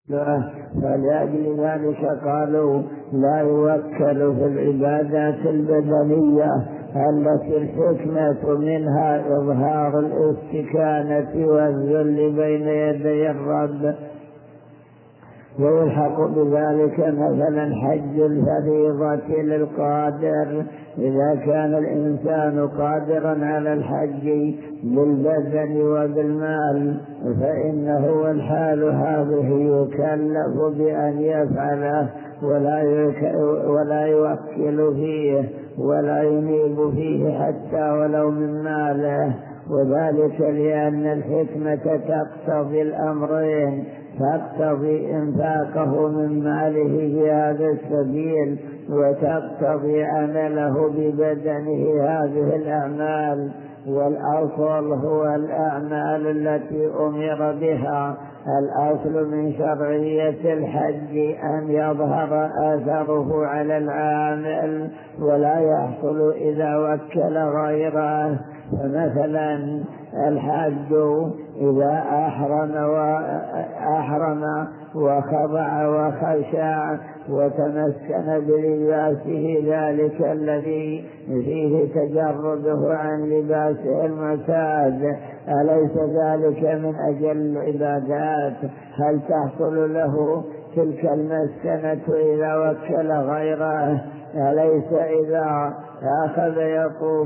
فلأجل ذلك قالوا لا يوكل في العبادات البدنية التي الحكمة منها إظهار الاستكانة والذل بين يدي الرب. ويلحق بذلك مثلا حج الفريضة للقادر، إذا كان الإنسان قادرا على الحج بالبدن وبالمال فإنه الحال هذه يكلف بأن يفعله ولا يوكل فيه ولا ينيب فيه حتى ولو من ماله، وذلك لأن الحكمة تقتضي الأمرين، تقتضي إنفاقه من ماله في هذا السبيل وتقتضي عمله ببدنه هذه الأعمال. والأصل هو الأعمال التي أمر بها. الأصل من شرعية الحج أن يظهر أثره على العامل ولا يحصل إذا وكل غيره. فمثلا الحاج إذا أحرم وخضع وخشع وتمسكن بلباسه ذلك الذي فيه تجرده عن لباسه المعتاد، أليس ذلك من أجل العبادات؟ هل تحصل له تلك المسكنة إذا وكل غيره؟ أليس إذا أخذ يطوف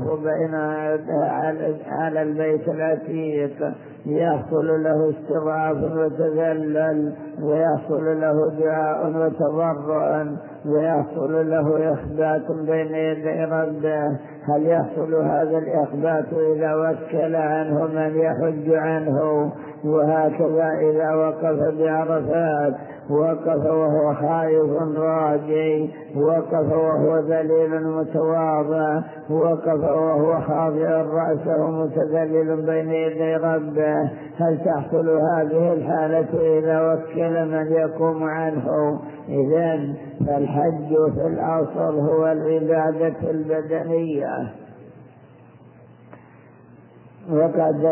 على البيت العتيق يحصل له استضعاف وتذلل ويحصل له دعاء وتضرع ويحصل له إخبات بين يدي ربه؟ هل يحصل هذا الإخبات إذا وكل عنه من يحج عنه؟ وهكذا إذا وقف بعرفات وقف وهو خائف راجي، وقف وهو ذليل متواضع، وقف وهو خاضع رأسه متذلل بين يدي ربه، هل تحصل هذه الحالة إذا وكل من يقوم عنه؟ إذن فالحج في الأصل هو العبادة البدنية. وقد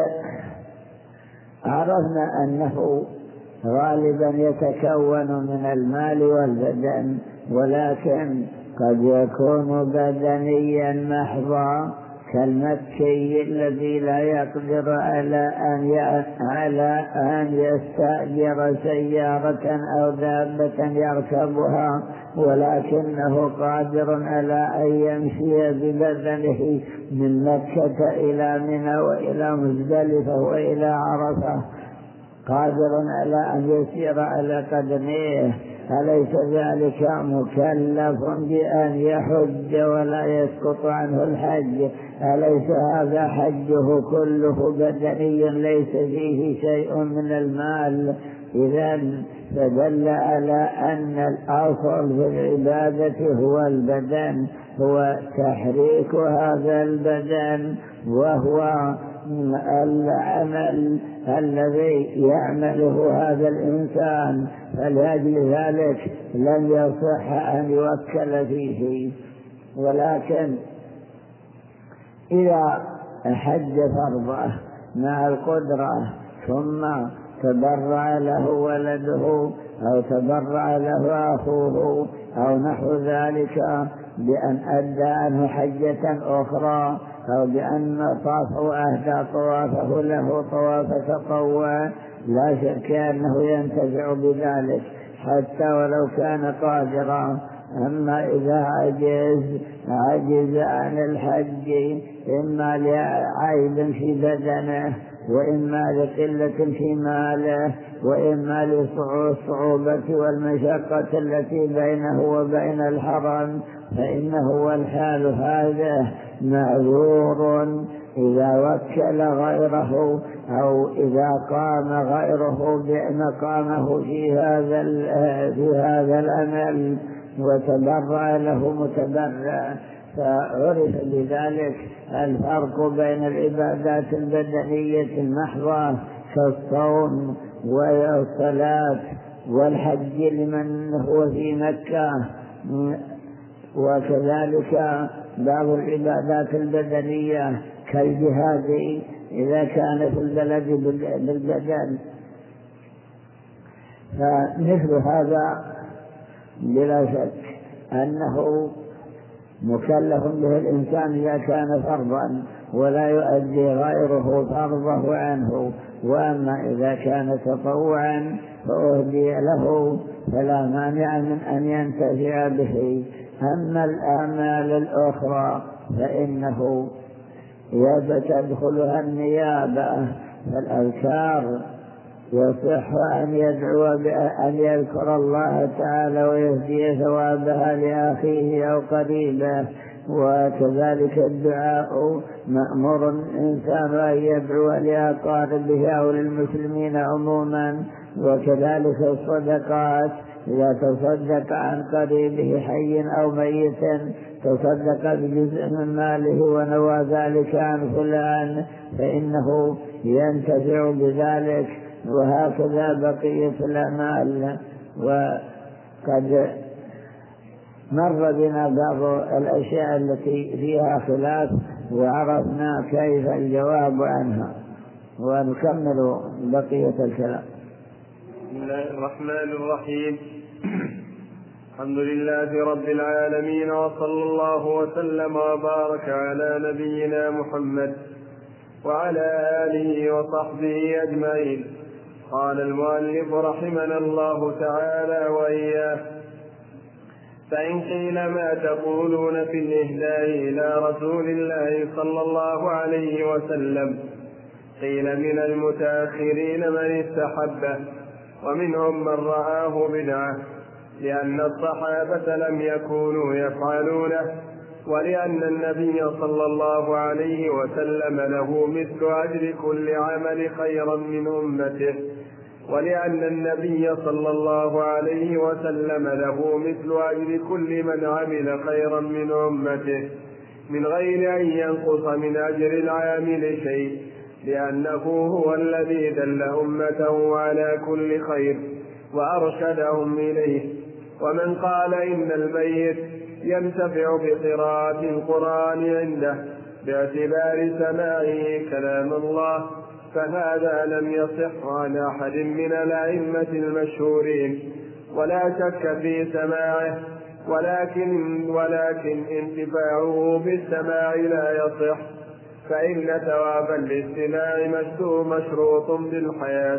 عرفنا أنه غالبا يتكون من المال والبدن، ولكن قد يكون بدنيا محضا كالمكي الذي لا يقدر على أن يستأجر سيارة أو دابة يركبها، ولكنه قادر على أن يمشي ببدنه من مكة إلى منى وإلى مزدلفة وإلى عرفة، قادر على أن يسير على قدميه، أليس ذلك مكلف بأن يحج ولا يسقط عنه الحج؟ أليس هذا حجه كله بدني ليس فيه شيء من المال؟ إذن فدل على أن الأصل في العبادة هو البدن، هو تحريك هذا البدن، وهو العمل الذي يعمله هذا الإنسان. فلأجل ذلك لم يصح أن يوكل فيه. ولكن إذا حج فرضه مع القدرة ثم تبرع له ولده أو تبرع له أخوه أو نحو ذلك بأن أدى عنه حجة أخرى أو بأن طاف وأهدى طوافه له طواف تطوع، لا شك أنه ينتفع بذلك حتى ولو كان قادرا. أما إذا عجز عن الحج إما لعيب في بدنه وإما لقلة في ماله وإما للصعوبة والمشقة التي بينه وبين الحرم، فإنه والحال هذا معذور إذا وكل غيره أو إذا قام غيره بمقامه في هذا العمل وتبرع له متبرع. فعرف بذلك الفرق بين العبادات البدنية المحضة كالصوم والصلاة والحج لمن هو في مكة، وكذلك بعض العبادات البدنية كالجهاد إذا كان في البلد بالبدن. فمثل هذا بلا شك أنه مكلف به الإنسان إذا كان فرضا ولا يؤدي غيره فرضه عنه، وأما إذا كان تطوعا فأهدي له فلا مانع من أن ينتفع به. أما الأعمال الأخرى فإنه تدخلها النيابة، فالأذكار يصح أن يدعو بأن يذكر الله تعالى ويهدي ثوابها لأخيه أو قريبه، وكذلك الدعاء مأمور الإنسان أن يدعو لأقاربه أو للمسلمين عموما، وكذلك الصدقات إذا تصدق عن قريبه حي أو ميت تصدق بجزء من ماله ونوى ذلك عن فلان فإنه ينتفع بذلك، وهكذا بقية الأعمال. وقد مر بنا بعض الأشياء التي فيها خلاف وعرفنا كيف الجواب عنها، ونكمل بقية الكلام. بسم الله الرحمن الرحيم. الحمد لله رب العالمين، وصلى الله وسلم وبارك على نبينا محمد وعلى آله وصحبه أجمعين. قال المؤلف رحمنا الله تعالى وإياه: فإن قيل ما تقولون في الإهداء إلى رسول الله صلى الله عليه وسلم؟ قيل من المتأخرين من استحبه، ومنهم من رآه بدعة، لأن الصحابة لم يكونوا يفعلونه، ولأن النبي صلى الله عليه وسلم له مثل أجر كل عمل خيرا من أمته، ولأن النبي صلى الله عليه وسلم له مثل أجر كل من عمل خيرا من أمته من غير أن ينقص من أجر العامل شيء، لأنه هو الذي دل أمته على كل خير وأرشدهم إليه. ومن قال إن الميت ينتفع بقراءة القرآن عنده باعتبار سماعه كلام الله فهذا لم يصح عن أحد من الأئمة المشهورين، ولا شك في سماعه، ولكن انتفاعه بالسماع لا يصح، فإن ثواب الاستماع مشروط بالحياة،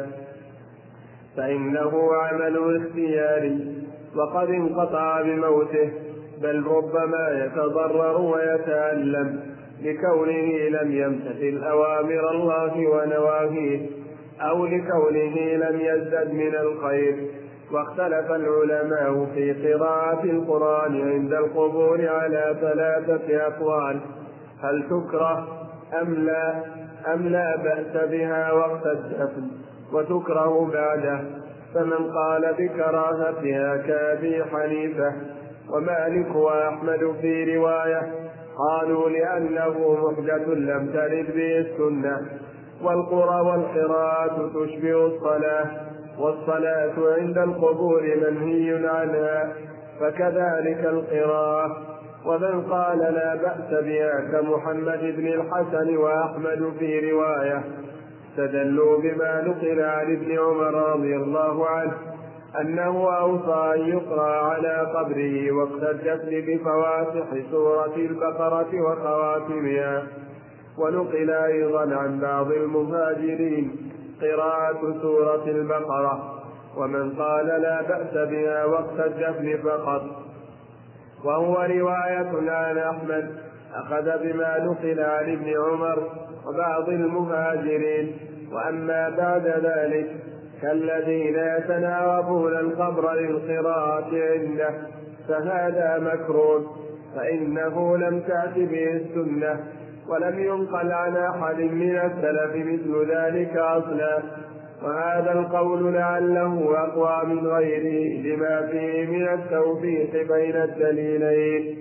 فإنه عمل اختياري وقد انقطع بموته، بل ربما يتضرر ويتألم لكونه لم يمتثل أوامر الله ونواهيه، أو لكونه لم يزدد من الخير. واختلف العلماء في قراءة القرآن عند القبور على 3 أقوال: هل تكره أم لا بأس بها وقت الدفن وتكره بعده؟ فمن قال بكراهتها كأبي حنيفة ومالك وأحمد في رواية قالوا لأنه محدث لم ترد به السنة، والقراءة تشبه الصلاة، والصلاة عند القبور منهي عنها، فكذلك القراءة. ومن قال لا بأس بها كمحمد بن الحسن وأحمد في رواية استدلوا بما نقل عن ابن عمر رضي الله عنه أنه أوصى أن يقرأ على قبره وقت الدفن بفواتح سورة البقرة وخواتمها. ونقل أيضا عن بعض المهاجرين قراءة سورة البقرة. ومن قال لا بأس بها وقت الدفن فقط، وهو رواية عن أحمد، أخذ بما نقل عن ابن عمر وبعض المهاجرين. وأما بعد ذلك كالذين يتناوبون القبر للقراءة عنده فهذا مكروه، فإنه لم تأت به السنة، ولم ينقل عن أحد من السلف مثل ذلك أصلا. وهذا القول لعله أقوى من غيره لما فيه من التوفيق بين الدليلين.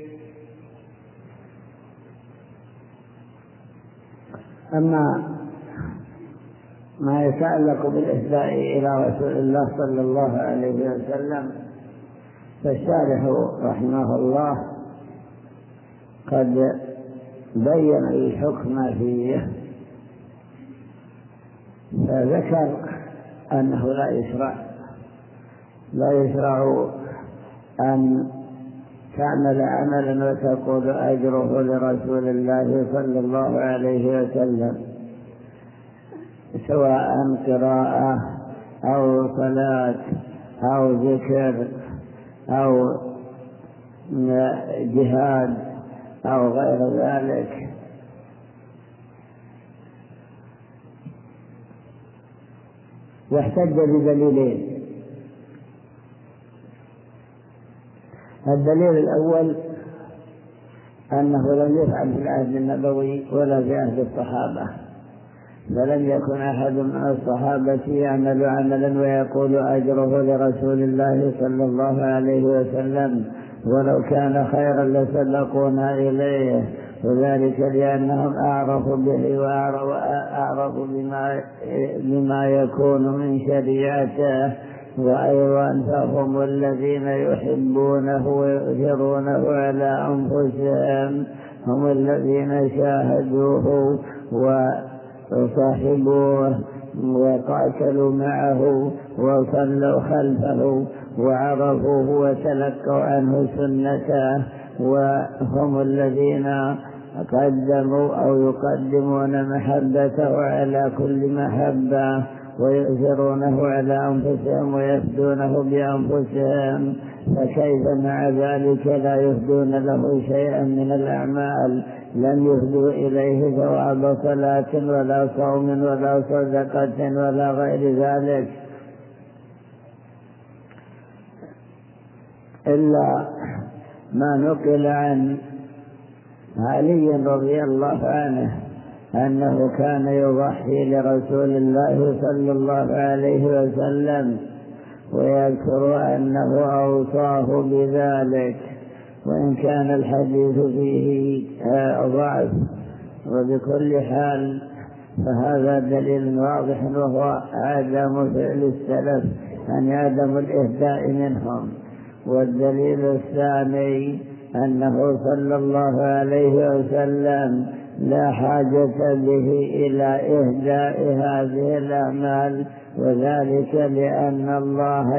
أما ما يتعلق بالإهداء إلى رسول الله صلى الله عليه وسلم فالشارح رحمه الله قد بين الحكم فيه، فذكر أنه لا يشرع لا يشرع أن تعمل عملا وتقول أجره لرسول الله صلى الله عليه وسلم، سواء قراءة أو صلاة أو ذكر أو جهاد أو غير ذلك. واحتج بدليلين: الدليل الأول أنه لم يفعل في العهد النبوي ولا في عهد الصحابة، فلم يكن أحد من الصحابة يعمل عملا ويقول أجره لرسول الله صلى الله عليه وسلم، ولو كان خيرا لسبقونا إليه، وذلك لأنهم أعرفوا به وأعرفوا بما يكون من شريعته، وأيضا فهم الذين يحبونه ويؤثرونه على أنفسهم، هم الذين شاهدوه وصاحبوه وقاتلوا معه وصلوا خلفه وعرفوه وتلقوا عنه سنته، وهم الذين قدموا أو يقدمون محبته على كل محبة ويؤثرونه على أنفسهم ويفدونه بأنفسهم، فكيف مع ذلك لا يفدون له شيئا من الأعمال؟ لم يفدوا إليه ثواب صلاة ولا صوم ولا صدقة ولا غير ذلك، إلا ما نقل عن علي رضي الله عنه أنه كان يضحي لرسول الله صلى الله عليه وسلم، ويذكر أنه أوصاه بذلك، وإن كان الحديث فيه ضعف، وبكل حال فهذا دليل واضح، وهو عدم فعل السلف، يعني عدم الإهداء منهم. والدليل الثاني أنه صلى الله عليه وسلم لا حاجة به إلى إهداء هذه الأعمال، وذلك لأن الله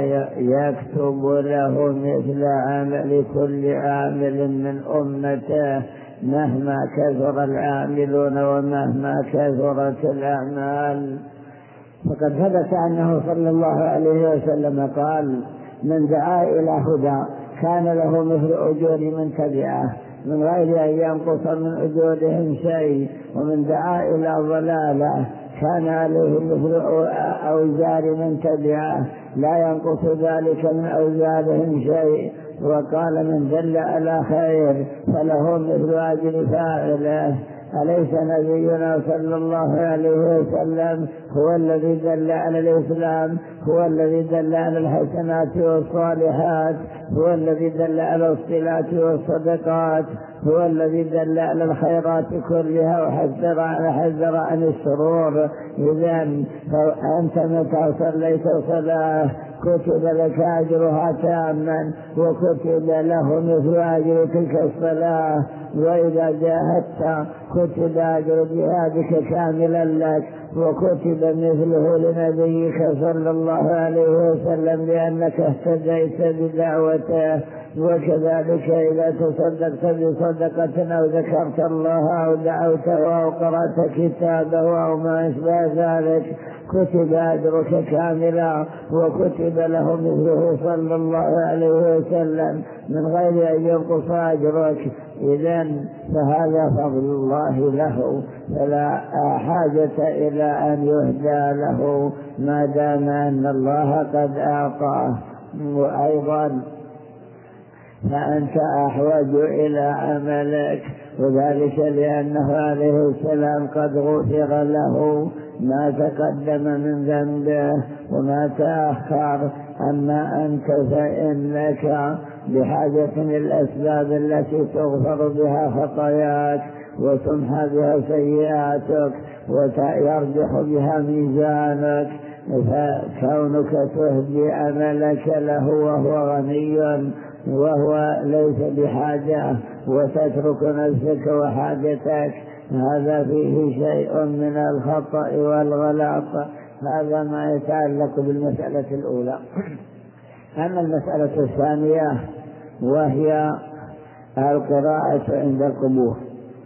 يكتب له مثل عمل كل عامل من أمته مهما كثر العاملون ومهما كثرت الأعمال. فقد ثبت أنه صلى الله عليه وسلم قال: من دعا إلى هدى كان له مثل أجور من تبعه من غير أن ينقص من أجورهم شيء، ومن دعا إلى ضلالة كان عليه مثل أوزار من تبعه لا ينقص ذلك من أوزارهم شيء. وقال: من دل على خير فله مثل أجر فاعله. أليس نبينا صلى الله عليه وسلم هو الذي دل على الإسلام، هو الذي دل على الحسنات والصالحات، هو الذي دل على الصلات والصدقات، هو الذي دل على الخيرات كلها وحذر عن الشرور. إذن أنت متى صليت صلاة كتب لك أجرها تاما، وكتب له مثل أجر تلك الصلاة، وإذا جاهدت كتب أجر جهادك كاملا لك، وكتب مثله لنبيك صلى الله عليه وسلم لأنك اهتديت بدعوته. وكذلك إذا تصدقت بصدقة أو ذكرت الله أو دعوته أو قرأت كتابه أو ما أشبه ذلك كتب أجرك كاملا، وكتب له مثله صلى الله عليه وسلم من غير أن ينقص أجرك. إذن فهذا فضل الله له، فلا حاجة إلى أن يهدى له ما دام أن الله قد أعطاه. وأيضا فأنت أحوج إلى عملك، وذلك لأنه عليه السلام قد غفر له ما تقدم من ذنبه وما تأخر. أما أنت فإنك بحاجة للأسباب التي تغفر بها خطاياك وتمحى بها سيئاتك ويرجح بها ميزانك، فكونك تهدي عملك له وهو غني وهو ليس بحاجة، وتترك نفسك وحاجتك، هذا فيه شيء من الخطأ والغلط. هذا ما يتعلق بالمسألة الأولى. أما المسألة الثانية وهي القراءة عند القبور،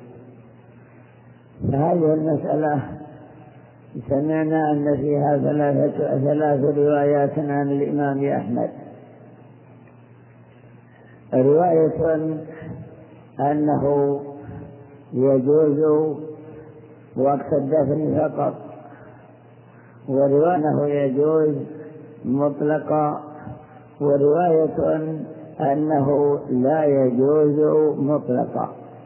فهذه المسألة سمعنا أن فيها ثلاث روايات عن الإمام أحمد. رواية أنه يجوز وقت الدفن فقط، ورواية أنه يجوز مطلقا، ورواية أنه لا يجوز مطلقا.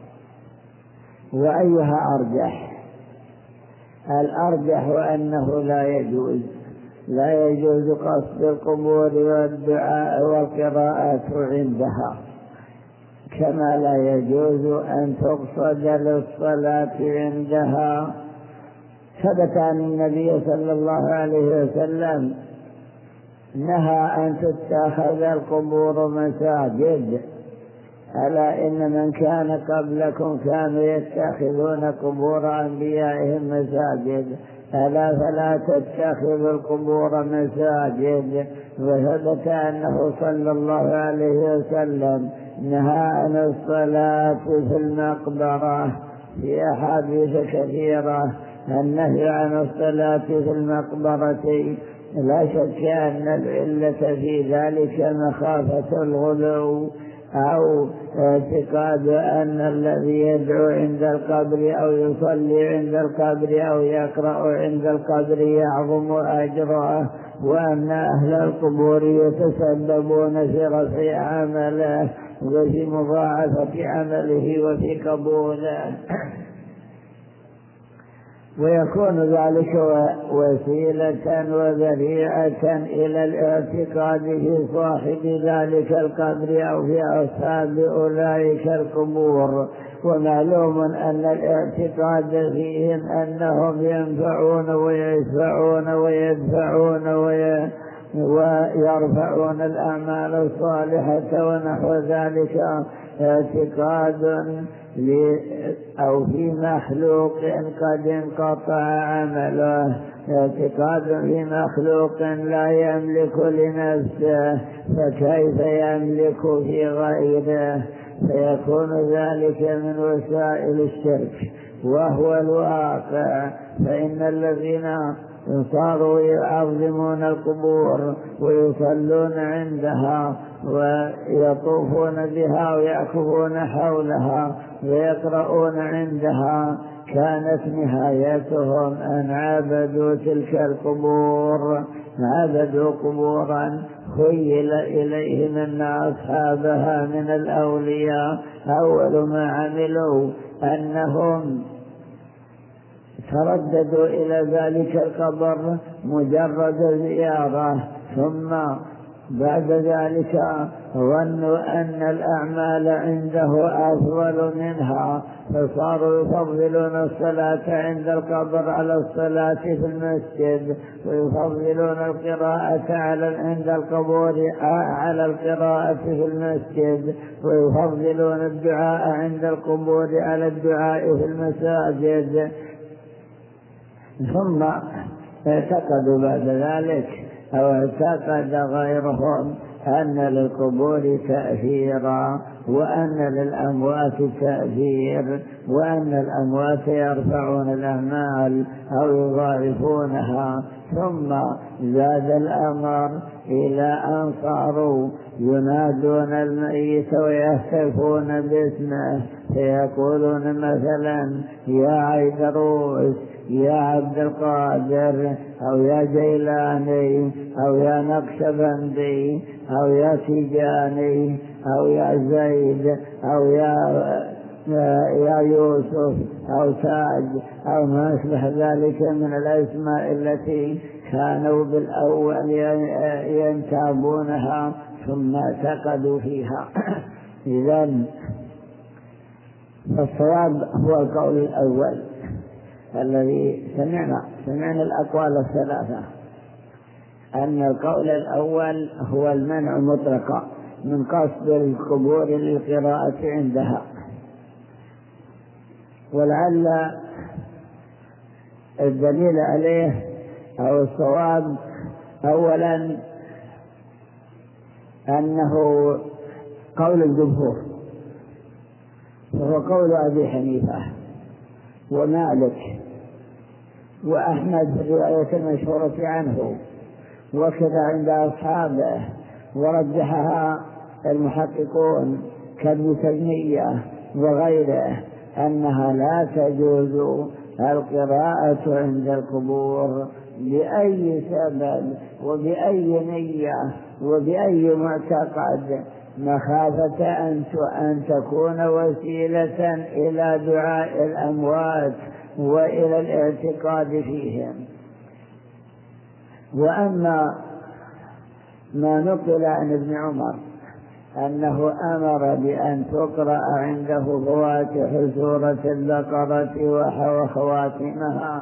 وأيها أرجح؟ الأرجح أنه لا يجوز قصد القبور والدعاء والقراءة عندها، كما لا يجوز أن تقصد للصلاة عندها. ثبت عن النبي صلى الله عليه وسلم نهى أن تتخذ القبور مساجد، ألا إن من كان قبلكم كانوا يتخذون قبور أنبيائهم مساجد، ألا فلا تتخذوا القبور مساجد. وثبت أنه صلى الله عليه وسلم نهى عن الصلاة في المقبرة في أحاديث كثيرة. النهي عن الصلاة في المقبرة لا شك أن العلة في ذلك مخافة الغلو أو اعتقاد أن الذي يدعو عند القبر أو يصلي عند القبر أو يقرأ عند القبر يعظم أجره، وأن أهل القبور يتسببون في رفع عمله وفي مضاعفة عمله وفي قبوله، ويكون ذلك وسيلة وذريعة إلى الاعتقاد في صاحب ذلك القبر أو في أصحاب أولئك القبور. ومعلوم أن الاعتقاد فيهم أنهم ينفعون ويشفعون ويدفعون ويرفعون الأعمال الصالحة ونحو ذلك اعتقاد أو في مخلوق قد انقطع عمله، اعتقاد في مخلوق لا يملك لنفسه فكيف يملك في غيره، فيكون ذلك من وسائل الشرك وهو الواقع. فإن الذين صاروا يعظمون القبور ويصلون عندها ويطوفون بها ويعكفون حولها ويقرؤون عندها كانت نهايتهم أن عبدوا تلك القبور، عبدوا قبورا خيل إليهم أن أصحابها من الأولياء أول ما عملوا أنهم ترددوا إلى ذلك القبر مجرد زيارة، ثم بعد ذلك ظنوا أن الأعمال عنده أفضل منها، فصاروا يفضلون الصلاة عند القبر على الصلاة في المسجد، ويفضلون القراءة عند القبور على القراءة في المسجد، ويفضلون الدعاء عند القبور على الدعاء في المساجد. ثم اعتقدوا بعد ذلك أو اعتقد غيرهم أن للقبور تأثيرا وأن للأموات تأثير، وأن الأموات يرفعون الأعمال أو يضاعفونها. ثم زاد الأمر إلى أن صاروا ينادون الميت ويهتفون باسمه، فيقولون مثلا يا عيدروس، يا عبد القادر، أو يا جيلاني، أو يا نقشبندي، أو يا تيجاني، أو يا زيد، أو يا يوسف، أو تاج، أو ما أشبه ذلك من الأسماء التي كانوا بالأول ينتابونها ثم اعتقدوا فيها. إذن الصواب هو القول الأول الذي سمعنا الأقوال الثلاثة، أن القول الأول هو المنع مطلقا من قصد القبور للقراءة عندها. ولعل الدليل عليه أو الصواب أولا أنه قول الجمهور، وهو قول أبي حنيفة ومالك وأحمد في الرواية المشهورة عنه، وكذا عند أصحابه، ورجحها المحققون كابن تيمية وغيره، أنها لا تجوز القراءة عند القبور بأي سبب وبأي نية وبأي معتقد، مخافة أن تكون وسيلة إلى دعاء الأموات وإلى الاعتقاد فيهم. وأما ما نقل عن ابن عمر أنه أمر بأن تقرأ عنده فواتح سورة البقرة وخواتمها،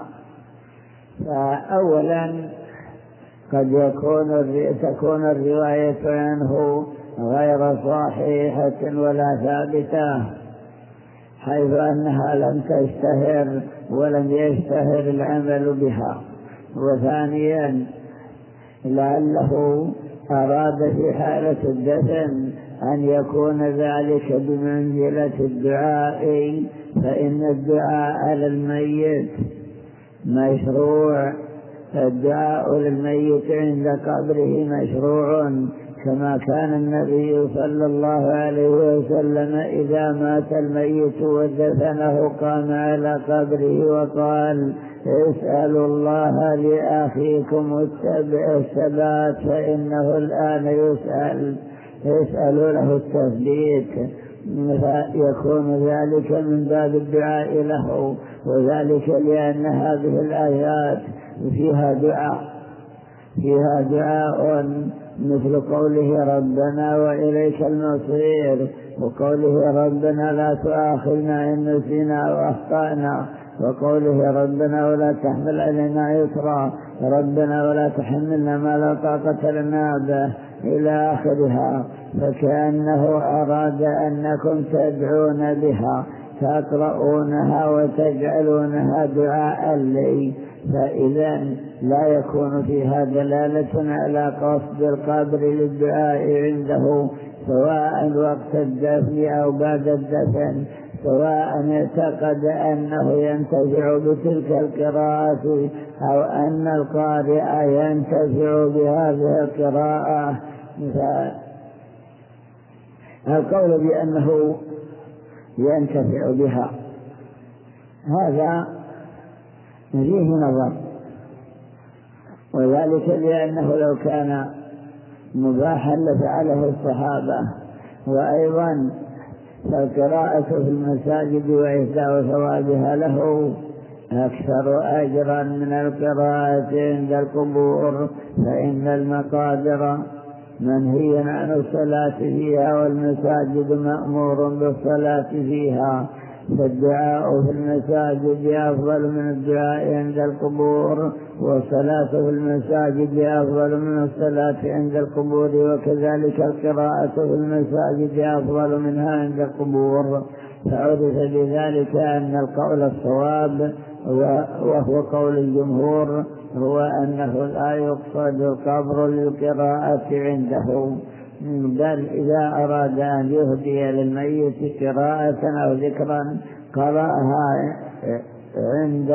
فأولا قد تكون الرواية عنه غير صحيحة ولا ثابتة، حيث أنها لم تشتهر ولم يشتهر العمل بها. وثانيا لعله أراد في حالة الدفن أن يكون ذلك بمنزلة الدعاء، فإن الدعاء للميت مشروع، الدعاء للميت عند قبره مشروع، كما كان النبي صلى الله عليه وسلم إذا مات الميت ودفنه قام على قبره وقال: اسألوا الله لأخيكم الثبات فإنه الآن اسألوا له التثبيت، فيكون ذلك من باب الدعاء له، وذلك لأن هذه الآيات فيها دعاء مثل قوله ربنا وإليك المصير، وقوله ربنا لا تؤاخذنا إن نسينا وأخطأنا، وقوله ربنا ولا تحمل علينا إصرا، ربنا ولا تحملنا ما لا طاقة لنا به، إلى آخرها. فكأنه أراد أنكم تدعون بها، تقرؤونها وتجعلونها دعاء لي، فإذا لا يكون فيها دلالة على قصد القبر للدعاء عنده، سواء وقت الدفن أو بعد الدفن، سواء اعتقد أنه ينتفع بتلك القراءة أو أن القارئ ينتفع بهذه القراءة. القول بأنه ينتفع بها هذا فيه نظر، وذلك لأنه لو كان مباحا لفعله الصحابة. وأيضا فالقراءة في المساجد وإهداء ثوابها له أكثر أجرا من القراءة عند القبور، فإن المقابر منهي عن الصلاة فيها والمساجد مأمور بالصلاة فيها، فالدعاء في المساجد أفضل من الدعاء عند القبور، والصلاة في المساجد أفضل من الصلاة عند القبور، وكذلك القراءة في المساجد أفضل منها عند القبور. فعرف بذلك أن القول الصواب وهو قول الجمهور هو أنه لا يقصد القبر للقراءة عنده، بل إذا أراد أن يهدي للميت قراءة أو ذكرا قرأها عند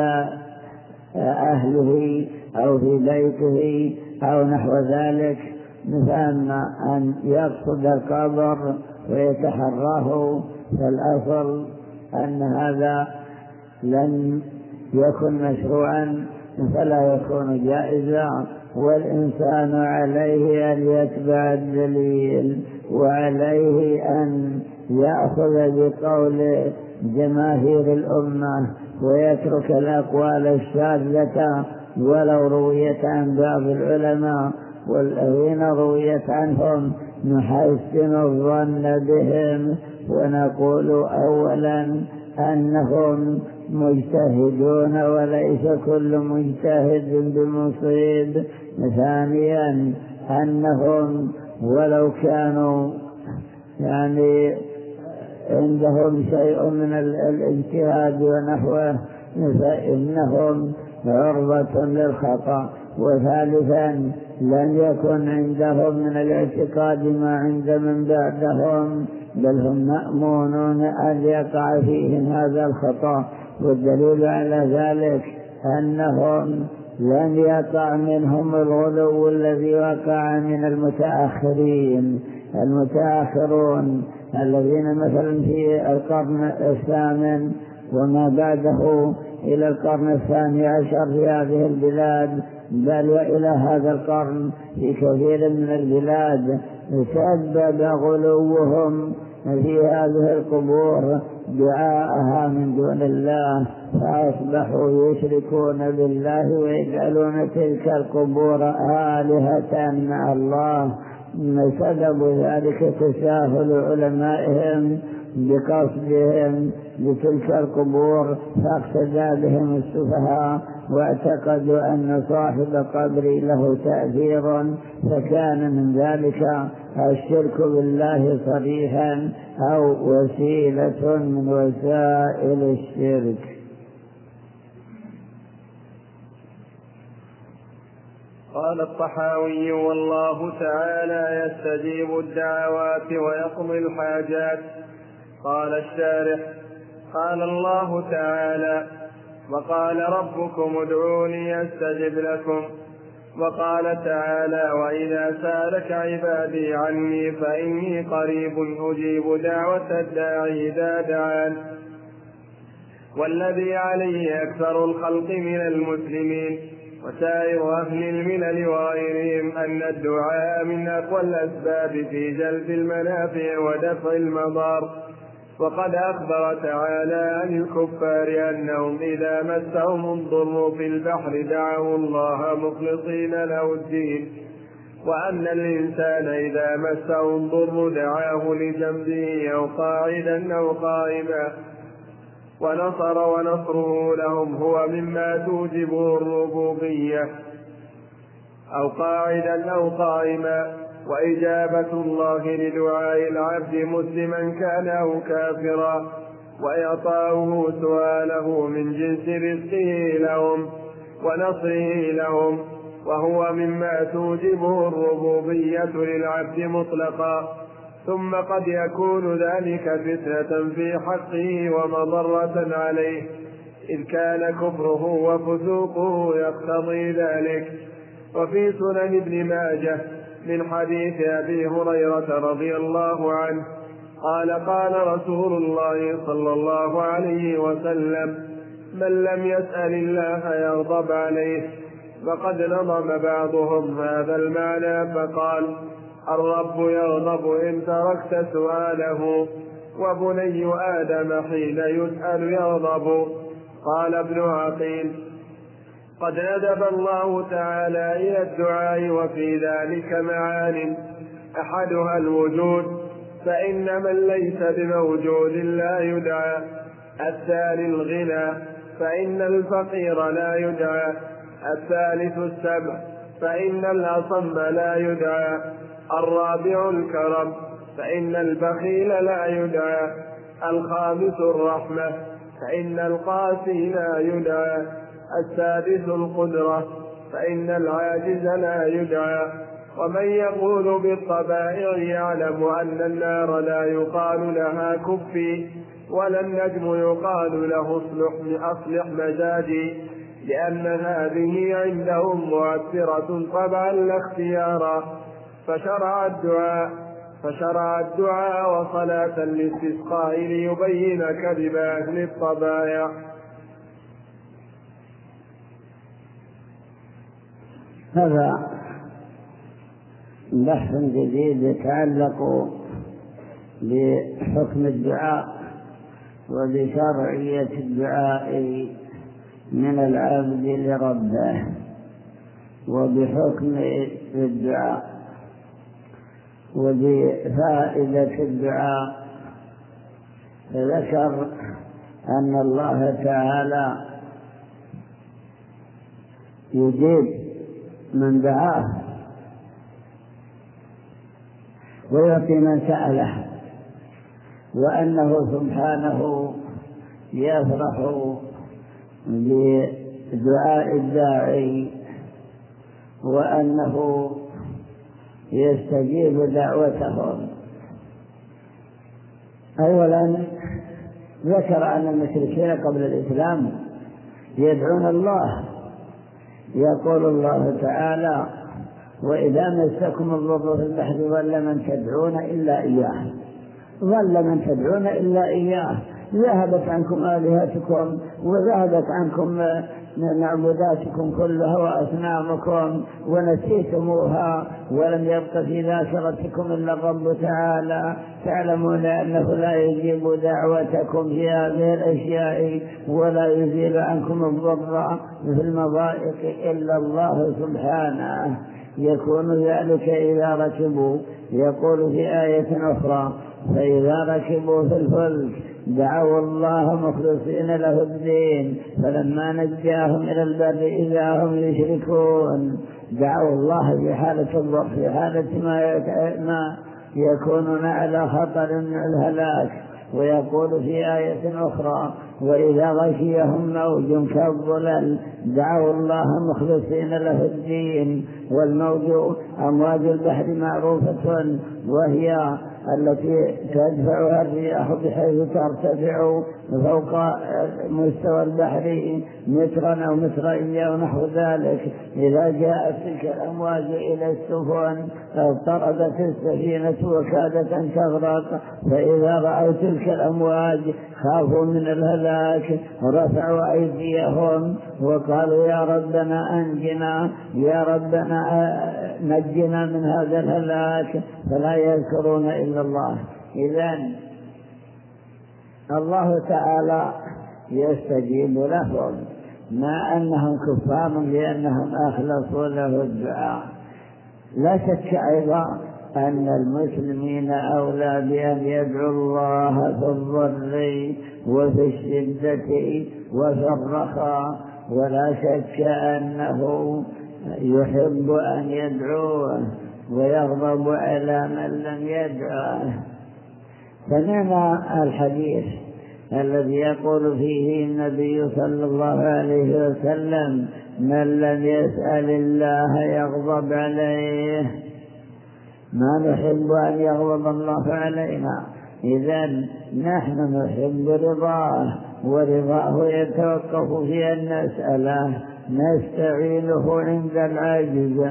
أهله أو في بيته أو نحو ذلك، فأما أن يقصد القبر ويتحراه، فالأصل أن هذا لن يكن مشروعا فلا يكون جائزا، والإنسان عليه أن يتبع الدليل، وعليه أن يأخذ بقول جماهير الأمة ويترك الأقوال الشاذة ولو رويت عن بعض العلماء، والذين رويت عنهم نحسن الظن بهم ونقول أولا أنهم مجتهدون وليس كل مجتهد بمصيب، ثانيا أنهم ولو كانوا عندهم شيء من الاجتهاد ونحوه فإنهم عرضة للخطأ، وثالثا لن يكن عندهم من الاعتقاد ما عند من بعدهم، بل هم مأمونون أن يقع فيهم هذا الخطأ. والدليل على ذلك أنهم لن يقع منهم الغلو الذي وقع من المتأخرون الذين مثلا في القرن الثامن وما بعده إلى القرن الثاني عشر في هذه البلاد، بل وإلى هذا القرن في كثير من البلاد، سبب غلوهم في هذه القبور دعاءها من دون الله، فأصبحوا يشركون بالله ويجعلون تلك القبور آلهة مع الله. سبب ذلك تساهل علمائهم بقصدهم لتلك القبور، فاقتدى بهم السفهاء واعتقدوا أن صاحب القبر له تأثير، فكان من ذلك الشرك بالله صريحا أو وسيلة من وسائل الشرك. قال الطحاوي: والله تعالى يستجيب الدعوات ويقضي الحاجات. قال الشارح: قال الله تعالى: وقال ربكم ادعوني أستجب لكم. وقال تعالى: وإذا سألك عبادي عني فإني قريب أجيب دعوة الداعي إذا دعان. والذي عليه أكثر الخلق من المسلمين وسائر أهل الملل وغيرهم أن الدعاء من أقوى الأسباب في جلب المنافع ودفع المضار. وقد أخبر تعالى عن الكفار أنهم إذا مسهم الضر في البحر دعوا الله مخلصين له الدين، وأن الإنسان إذا مسه الضر دعاه لجنبه أو قاعدا أو قائما، ونصره لهم هو مما توجبه الربوبية، أو قاعدا أو قائما. وإجابة الله لدعاء العبد مسلما كان أو كافرا، وإعطاؤه سؤاله من جنس رزقه لهم ونصره لهم، وهو مما توجبه الربوبية للعبد مطلقا. ثم قد يكون ذلك فتنة في حقه ومضرة عليه، إذ كان كفره وفسوقه يقتضي ذلك. وفي سنن ابن ماجه من حديث أبي هريرة رضي الله عنه قال: قال رسول الله صلى الله عليه وسلم: من لم يسأل الله يغضب عليه. وقد نظم بعضهم هذا المعنى فقال: الرب يغضب إن تركت سؤاله، وبني آدم حين يسأل يغضب. قال ابن عقيل: قد ندب الله تعالى إلى الدعاء وفي ذلك معان، أحدها الوجود، فإن من ليس بموجود لا يدعى. الثاني الغنى، فإن الفقير لا يدعى. الثالث السمع، فإن الأصم لا يدعى. الرابع الكرم، فإن البخيل لا يدعى. الخامس الرحمة، فإن القاسي لا يدعى. السادس القدرة، فإن العاجز لا يدعى. ومن يقول بالطبائع يعلم أن النار لا يقال لها كفي، ولا النجم يقال له أصلح مزاجي، لأن هذه عندهم مؤثرة طبعا لا اختيارا. فشرع الدعاء وصلاة الاستسقاء ليبين كذب أهل الطبائع. هذا بحث جديد يتعلق بحكم الدعاء وبشرعية الدعاء من العبد لربه وبحكم الدعاء وبفائدة الدعاء. فذكر أن الله تعالى يجيب من دعاه ويعطي من سأله، وأنه سبحانه يفرح بدعاء الداعي وأنه يستجيب دعوتهم. أولا ذكر أن المشركين قبل الإسلام يدعون الله، يقول الله تعالى: وإذا مسكم الضر في البحر ظل من تدعون إلا إياه، ظل من تدعون إلا إياه، ذهبت عنكم آلهتكم وذهبت عنكم معبوداتكم كلها وأصنامكم ونسيتموها، ولم يبق في ذاكرتكم إلا الرب تعالى. تعلمون أنه لا يجيب دعوتكم في هذه الأشياء ولا يزيل عنكم الضر في المضائق إلا الله سبحانه. يكون ذلك إذا ركبوا، يقول في آية أخرى: فإذا ركبوا في الفلك دعوا الله مخلصين له الدين فلما نجاهم إلى البر إذا هم يشركون. دعوا الله في حالة الضر، في حالة ما يكونون على خطر من الهلاك. ويقول في آية أخرى: وإذا غشيهم موج كالظلل دعوا الله مخلصين له الدين. والموج أمواج البحر معروفة، وهي التي تدفعها الرياح بحيث ترتفع فوق مستوى البحر مترا أو مترين أو نحو ذلك. إذا جاءت تلك الأمواج إلى السفن اضطربت السفينة وكادت أن تغرق، فإذا رأوا تلك الأمواج خافوا من الهلاك، رفعوا أيديهم وقالوا: يا ربنا أنجنا، يا ربنا نجنا من هذا الهلاك، فلا يذكرون إلا الله. إذن الله تعالى يستجيب لهم مع أنهم كفار لأنهم أخلصوا له الدعاء. لا شك أيضا أن المسلمين أولى بأن يدعوا الله في الضر وفي الشدة وفي الرخاء، ولا شك أنه يحب أن يدعوه ويغضب على من لم يدعه. سمعنا الحديث الذي يقول فيه النبي صلى الله عليه وسلم: من لم يسأل الله يغضب عليه. ما نحب أن يغضب الله علينا، إذن نحن نحب رضاه، ورضاه يتوقف في أن نسأله، نستعينه عند العجز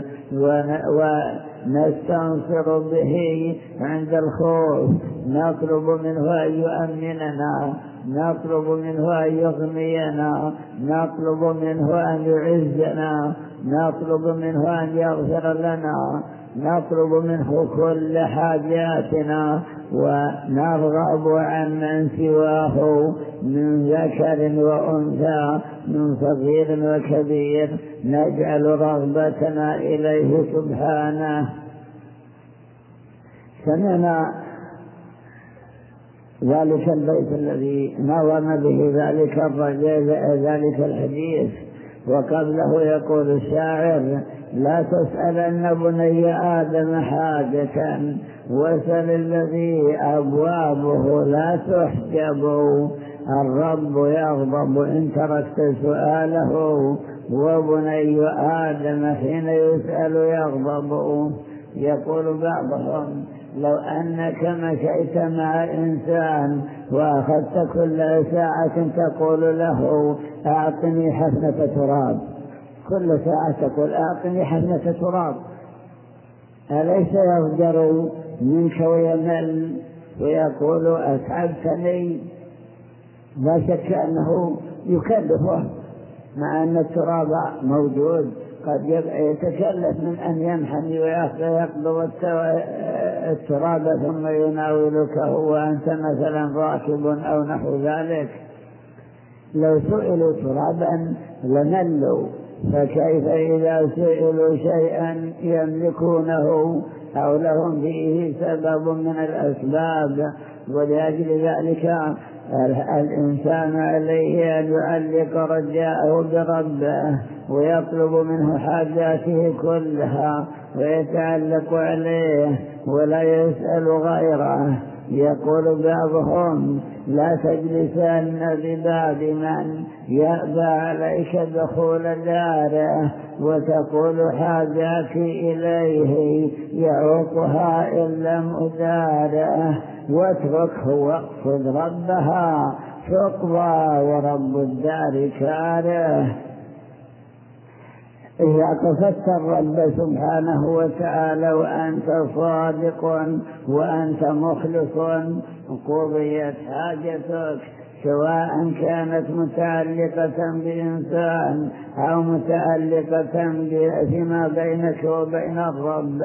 ونستنصر به عند الخوف، نطلب منه أن يؤمننا، نطلب منه أن يغنينا، نطلب منه أن يعزنا، نطلب منه أن يغفر لنا، نطلب منه كل حاجاتنا، ونرغب عن من سواه من ذكر وأنثى، من صغير وكبير، نجعل رغبتنا إليه سبحانه. سمعنا ذلك البيت الذي نظم به ذلك الرجل ذلك الحديث، وقبله يقول الشاعر: لا تسألن بني آدم حاجة وسل الذي أبوابه لا تحجب، الرب يغضب إن تركت سؤاله، وبني آدم حين يسأل يغضب. يقول بعضهم: لو أنك مشيت مع إنسان وأخذت كل ساعة تقول له: أعطني حفنة تراب، كل ساعة تقول: أعطني حفنة تراب، أليس يضجر منك ويمل ويقول: أتعبتني؟ لا شك أنه يكلفه، مع أن التراب موجود، قد يتكلف من أن ينحني ويقبض التراب ثم يناولك وأنت مثلا راكب أو نحو ذلك. لو سئلوا ترابا لملوا، فكيف إذا سئلوا شيئا يملكونه أو لهم فيه سبب من الأسباب؟ ولأجل ذلك الإنسان عليه أن يعلق رجاءه بربه ويطلب منه حاجاته كلها ويتعلق عليه ولا يسأل غيره. يقول بعضهم لا تجلسن بباب من يأبى عليك دخول داره وتقول حاجاك إليه يعوقها إن لم أداره، واتركه واقصد ربها تقضى ورب الدار كاره. إذا قصدت الرب سبحانه وتعالى وأنت صادق وأنت مخلص قضيت حاجتك، سواء كانت متعلقة بإنسان أو متعلقة فيما بينك وبين الرب.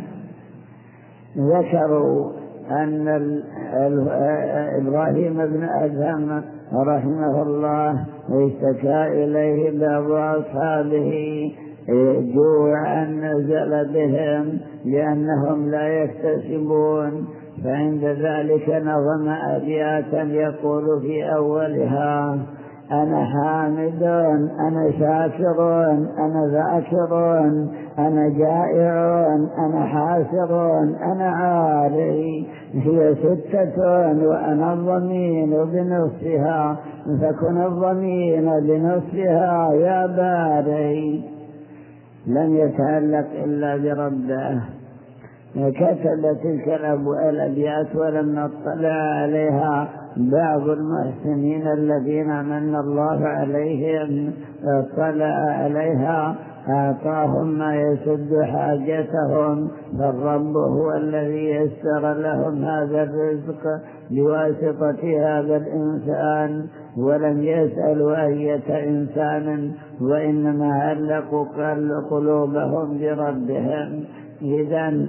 ذكروا أن إبراهيم بن أدهم رحمه الله اشتكى إليه بعض أصحابه جوعا نزل بهم لأنهم لا يكتسبون، فعند ذلك نظم أبياتا يقول في أولها: أنا حامد أنا شاكر أنا ذاكر أنا جائع أنا حاسر أنا عاري، هي 6 وأنا الضمين بنصفها، فكن الضمين بنصفها يا باري. لم يتعلق إلا بربه. كتب تلك الأبيات ولم نطلع عليها بعض المحسنين الذين من الله عليهم اطلع عليها، أعطاهم ما يسد حاجتهم، فالرب هو الذي يسر لهم هذا الرزق بواسطة هذا الإنسان، ولم يسألوا أية إنسان، وإنما علقوا قلوبهم بربهم. إذن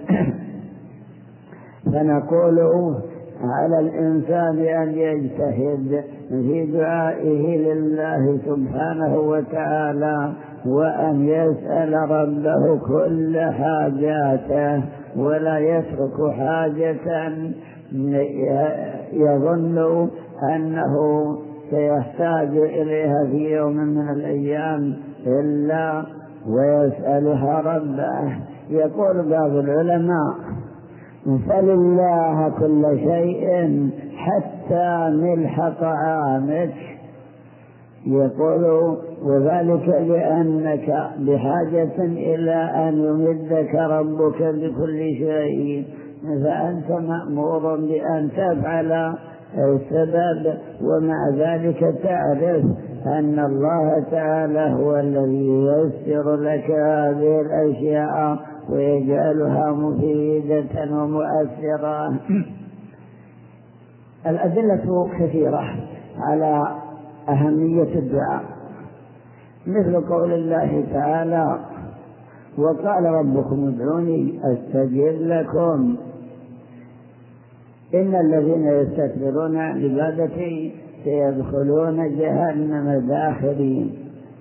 فنقول على الإنسان أن يجتهد في دعائه لله سبحانه وتعالى، وأن يسأل ربه كل حاجاته، ولا يترك حاجة يظن أنه سيحتاج إليها في يوم من الأيام إلا ويسألها ربه. يقول بعض العلماء: سل الله كل شيء حتى ملح طعامك. يقول: وذلك لأنك بحاجة إلى أن يمدك ربك بكل شيء، فأنت مأمور بأن تفعل السبب، ومع ذلك تعرف أن الله تعالى هو الذي ييسر لك هذه الأشياء ويجعلها مفيدة ومؤثرة. الأدلة كثيرة على أهمية الدعاء، مثل قول الله تعالى: وقال ربكم ادعوني أستجب لكم إن الذين يستكبرون عن عبادتي سيدخلون جهنم داخرين.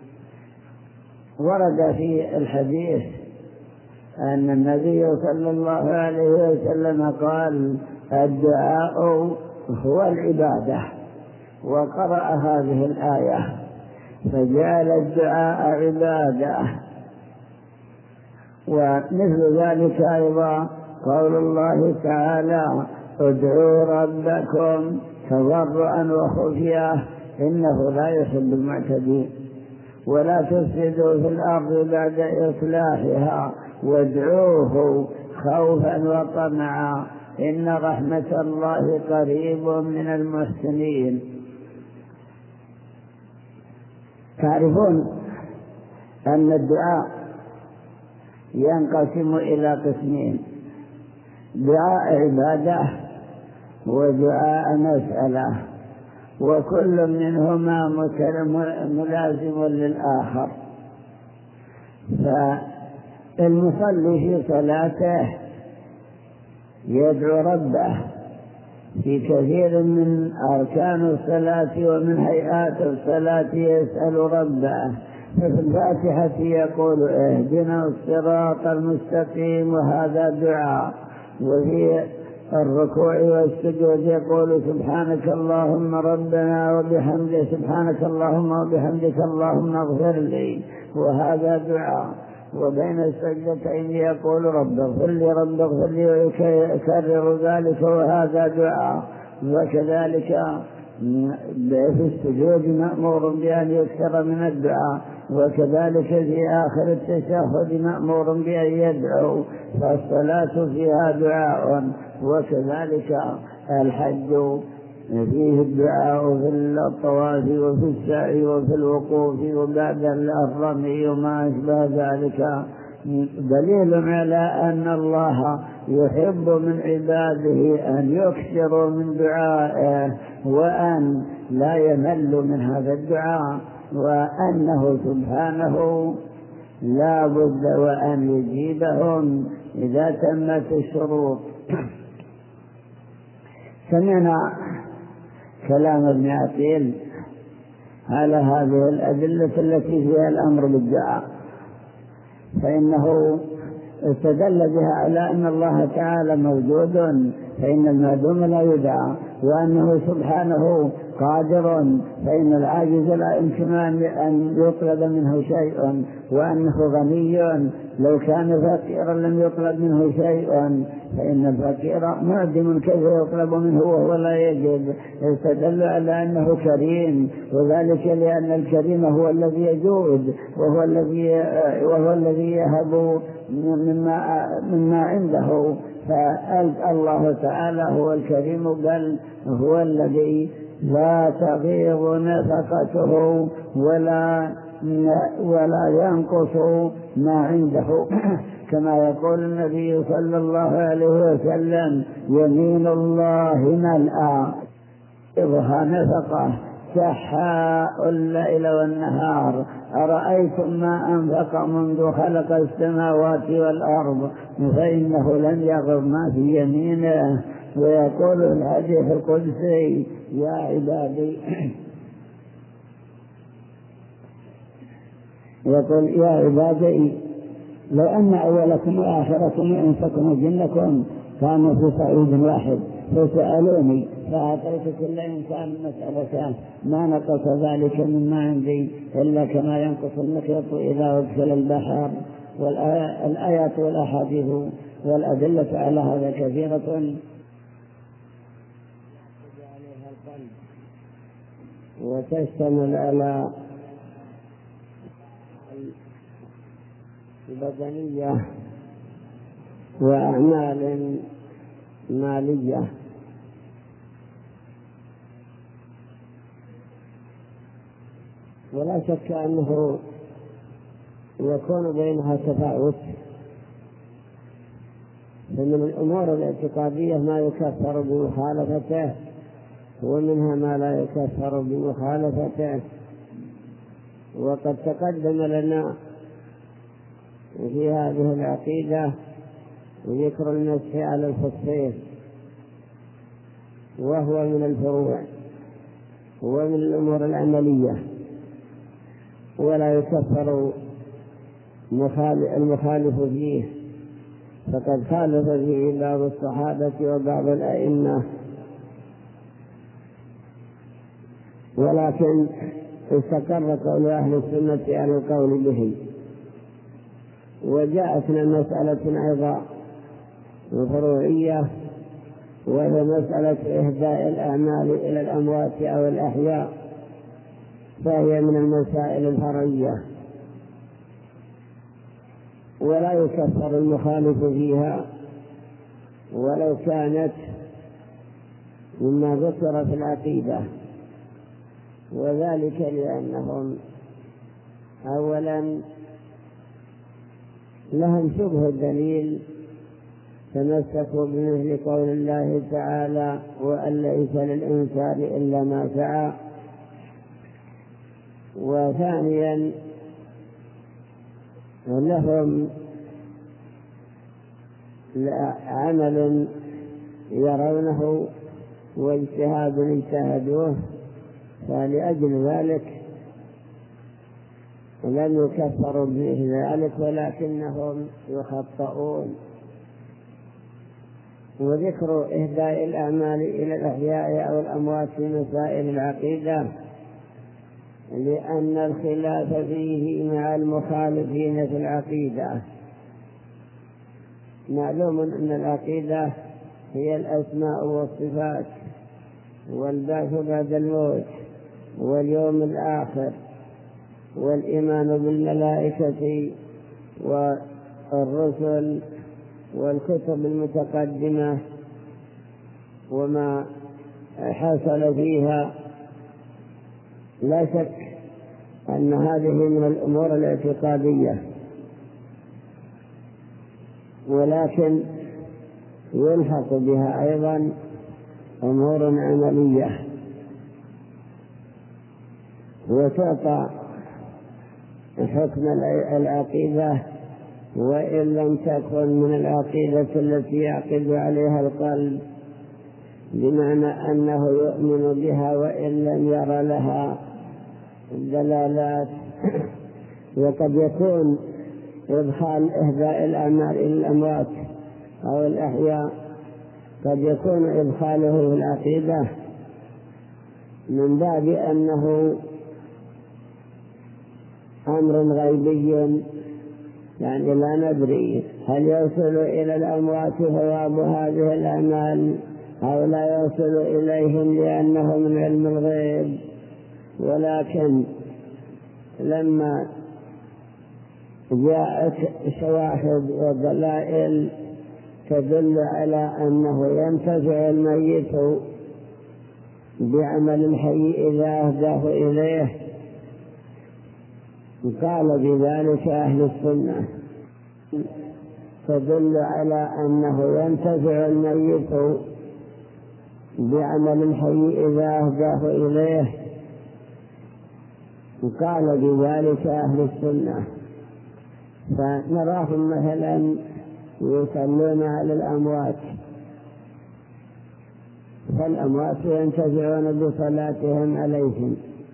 ورد في الحديث أن النبي صلى الله عليه وسلم قال: الدعاء هو العبادة، وقرأ هذه الآية فجعل الدعاء عبادة. ومثل ذلك أيضا قول الله تعالى: ادعوا ربكم تضرعا وخفية إنه لا يحب المعتدين، ولا تفسدوا في الأرض بعد إصلاحها وادعوه خوفا وطمعا إن رحمة الله قريب من المحسنين. تعرفون أن الدعاء ينقسم إلى قسمين: دعاء عبادة ودعاء مسألة، وكل منهما ملازم للآخر. فالمصلي في صلاته يدعو ربه في كثير من أركان الصلاة ومن هيئات الصلاة يسأل ربه. ففي الفاتحة يقول: اهدنا الصراط المستقيم، وهذا دعاء. وفي الركوع والسجود يقول: سبحانك اللهم ربنا وبحمدك، سبحانك اللهم وبحمدك اللهم اغفر لي، وهذا دعاء. وبين السجدتين يقول رب اغفر لي رب اغفر لي، ويكرر ذلك وهذا دعاء. وكذلك في السجود مأمور بأن يكثر من الدعاء، وكذلك في آخر التشهد مأمور بأن يدعو، فالصلاة فيها دعاء. وكذلك الحج فيه الدعاء في الطواف وفي السعي وفي الوقوف وبعد الرمي وما أشبه ذلك، دليل على أن الله يحب من عباده أن يكثروا من دعائه، وأن لا يمل من هذا الدعاء، وأنه سبحانه لا بد وأن يجيبهم إذا تمت الشروط. سمعنا كلام ابن عقيل على هذه الأدلة التي فيها الأمر بالدعاء، فإنه استدل بها على أن الله تعالى موجود، فإن المعدوم لا يدعى، وأنه سبحانه قادر، فإن العاجز لا يمكن أن يطلب منه شيء، وأنه غني لو كان فقيرا لم يطلب منه شيء، فإن الفقير معدم كيف يطلب منه وهو لا يجد. استدل على أنه كريم، وذلك لأن الكريم هو الذي يجود، وهو الذي يهب مما عنده. فالله تعالى هو الكريم، بل هو الذي لا تغيظ نفقته ولا ينقص ما عنده. كما يقول النبي صلى الله عليه وسلم: يمين الله ملأى إظهى نفقه سحاء الليل والنهار، أرأيتم ما أنفق منذ خلق السماوات والأرض فإنه لم يغض ما في يمينه. ويقول الحديث القدسي: يا عبادي، يقول: يا عبادي لو أن أولكم وآخركم وإنسكم وجنكم كانوا في صعيد واحد فسألوني فأعطيت كل إنسان مسألة ما نقص ذلك مما عندي إلا كما ينقص المخيط إذا أدخل البحر. والآيات والأحاديث والأدلة على هذا كثيرة، وتشتمل على بدنية وأعمال مالية. ولا شك أنه يكون بينها تفاوت، فمن الأمور الاعتقادية ما يكفر بمخالفته، ومنها ما لا يكفر بمخالفته. وقد تقدم لنا في هذه العقيدة ذكر المسح على الخفين، وهو من الفروع ومن الأمور العملية، ولا يكفر المخالف فيه، فقد خالف فيه بعض الصحابة وبعض الأئمة، ولكن استقر قول أهل السنة على القول به. وجاءتنا مسألة أيضا فروعية، وهي مسألة إهداء الأعمال إلى الأموات أو الأحياء، فهي من المسائل الفرعية، ولا يكفر المخالف فيها ولو كانت مما ذكر في العقيدة. وذلك لأنهم أولا لهم شبه الدليل، تمسكوا بمثل قول الله تعالى: وأن ليس للإنسان إلا ما سعى. وثانيا لهم عمل يرونه واجتهاد اجتهدوه، فلأجل ذلك لم يكفروا بذلك، ولكنهم يخطئون. وذكر إهداء الأعمال إلى الأحياء أو الأموات في مسائل العقيدة لأن الخلاف فيه مع المخالفين في العقيدة. معلوم أن العقيدة هي الأسماء والصفات والبعث بعد الموت واليوم الآخر والإيمان بالملائكة والرسل والكتب المتقدمة وما حصل فيها. لا شك أن هذه من الأمور الاعتقادية، ولكن يلحق بها أيضا أمور عملية وتعطى حكم العقيدة وإن لم تكن من العقيدة التي يعقد عليها القلب، بمعنى أنه يؤمن بها وإن لم ير لها دلالات. وقد يكون إدخال إهداء الأعمال إلى الأموات أو الأحياء قد يكون إدخاله في العقيدة من باب أنه أمر غيبي، يعني لا ندري هل يوصل إلى الأموات ثواب هذه الأعمال أو لا يوصل إليهم لأنه من علم الغيب. ولكن لما جاءت شواهد ودلائل تدل على أنه ينتفع الميت بعمل الحي إذا أهداه إليه، قال بذلك أهل السنة، تدل على أنه ينتفع الميت بعمل الحي إذا أهداه إليه، قال بذلك أهل السنة. فنراهم مثلا يصلون على الأموات، فالأموات ينتفعون بصلاتهم عليهم،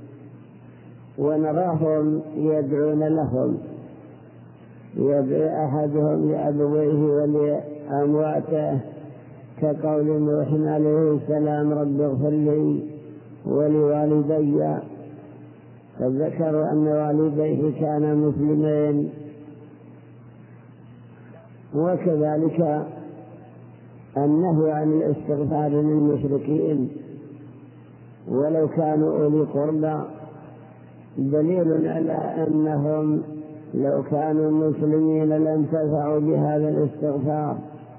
ونراهم يدعون لهم، يدعو أحدهم لأبويه ولأمواته كقول نوح عليه السلام رب اغفر لي ولوالدي، فذكروا أن والديه كانا مسلمين. وكذلك النهي عن الاستغفار للمشركين ولو كانوا أولي قربى دليل على أنهم لو كانوا مسلمين لانتفعوا بهذا الاستغفار.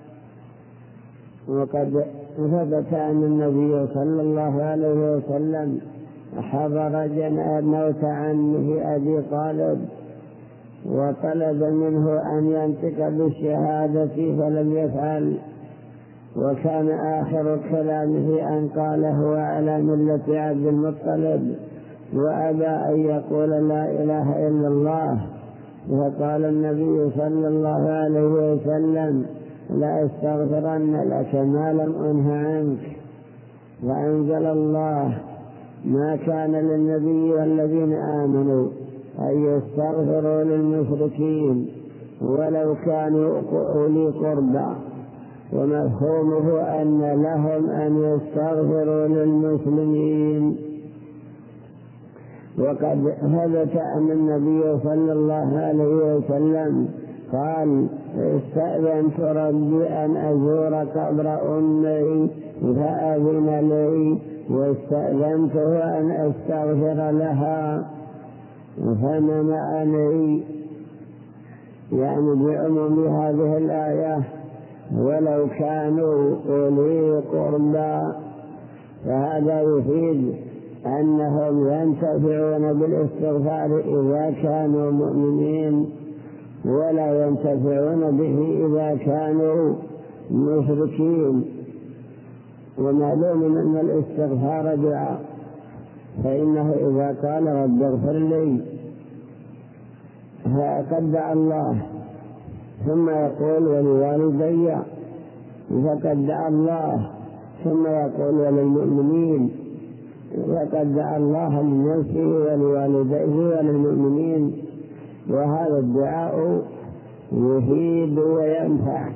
وقد ثبت أن النبي صلى الله عليه وسلم حضر موت عمه أبي طالب وطلب منه أن ينطق بالشهادة فلم يفعل، وكان آخر كلامه أن قال هو على ملة عبد المطلب وأبى أن يقول لا إله إلا الله. فقال النبي صلى الله عليه وسلم لا أستغفرن لك ما لم أنه عنك. فأنزل الله ما كان للنبي والذين آمنوا أن يستغفروا للمشركين ولو كانوا أولي قربى، ومفهومه أن لهم أن يستغفروا للمسلمين. وقد ثبت أن النبي صلى الله عليه وسلم قال استأذنت ربي أن أزور قبر أمي فأذن لي، واستأذنته أن أستغفر لها فمنعني، يعني بعموم هذه الآية ولو كانوا أولي قربى. فهذا يفيد أنهم ينتفعون بالاستغفار إذا كانوا مؤمنين ولا ينتفعون به إذا كانوا مشركين. ومعلوم أن الاستغفار دعاء، فإنه إذا قال رب اغفر لي فقد دعا الله، ثم يقول ولوالدي فقد دعا الله، ثم يقول وللمؤمنين فقد دعا الله لنفسه ولوالديه وللمؤمنين. وهذا الدعاء يفيد وينفع.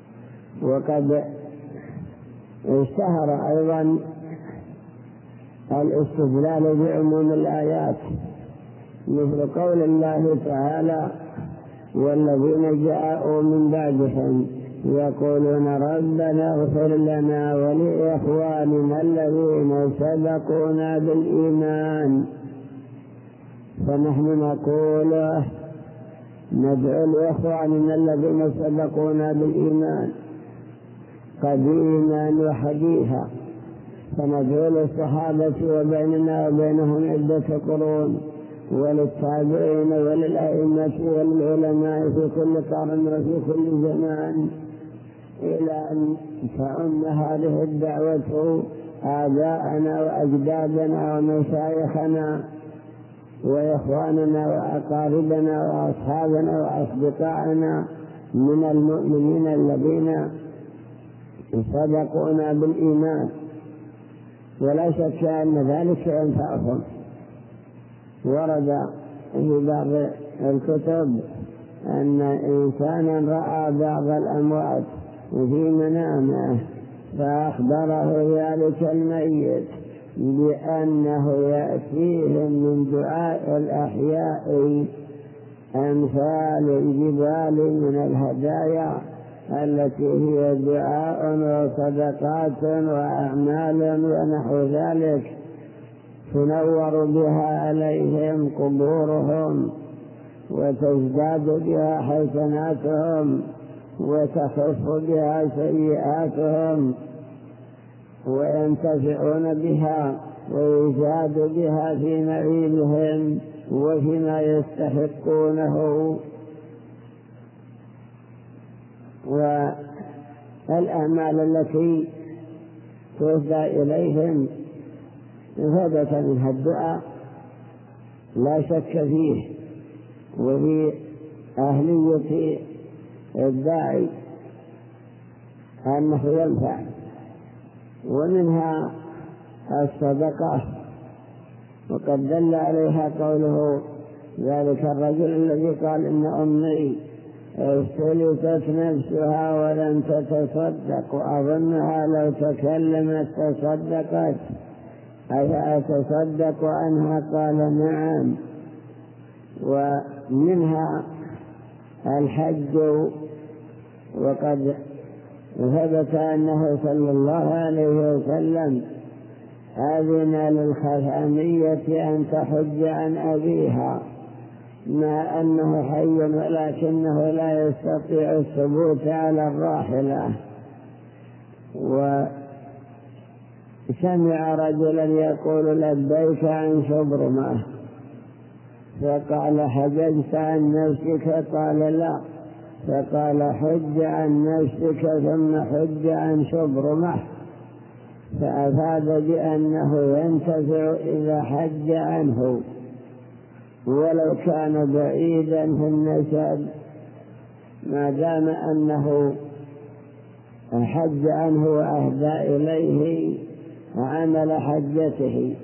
وقد اشتهر أيضا الاستدلال بعموم الآيات، مثل قول الله تعالى: والذين جاءوا من بعدهم يقولون ربنا اغفر لنا ولإخواننا الذين سبقونا بالإيمان. فنحن نقول ندعو لإخواننا الذين سبقونا بالإيمان قديما وحديثا، فندعو للصحابة وبيننا وبينهم عدة قرون، وللتابعين وللأئمة وللعلماء في كل قرن وفي كل زمان، إلى أن تعم هذه الدعوة آباءنا وأجدادنا ومشايخنا وإخواننا وأقاربنا وأصحابنا وأصدقائنا من المؤمنين الذين سبقونا بالإيمان، ولا شك أن ذلك ينفعهم. ورد في بعض الكتب أن إنسانا رأى بعض الأموات في منامه فأخبره ذلك الميت بأنه يأتيهم من دعاء الأحياء أمثال الجبال من الهدايا التي هي دعاء وصدقات وأعمال ونحو ذلك، تنور بها عليهم قبورهم وتزداد بها حسناتهم وتخف بها سيئاتهم، وينتفعون بها ويزاد بها في نعيمهم وفيما يستحقونه. والأعمال التي تهدى إليهم ثبت منها الدعاء لا شك فيه، وفي أهلية الداعي أنه ينفع. ومنها الصدقة، وقد دل عليها قوله ذلك الرجل الذي قال إن أمي استلفت نفسها ولم تتصدق وأظنها لو تكلمت تصدقت أفأتصدق عنها؟ قال نعم. ومنها الحج، وقد ثبت أنه صلى الله عليه وسلم أذن للخثعمية أن تحج عن أبيها مع أنه حي ولكنه لا يستطيع الثبوت على الراحلة. وسمع رجلا يقول لبيك عن شبرمة، فقال حججت عن نفسك؟ قال لا. فقال حج عن نفسك ثم حج عن شبرمة، فأفاد بأنه ينتفع إذا حج عنه ولو كان بعيدا في النسب، ما دام أنه حج عنه وأهدى إليه عمل حجته.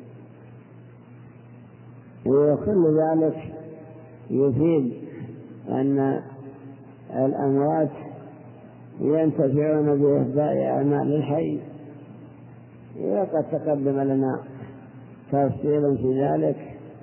وكل ذلك يفيد أن الأموات ينتفعون بإهداء أعمال الحي، وقد تقدم لنا تفصيل في ذلك،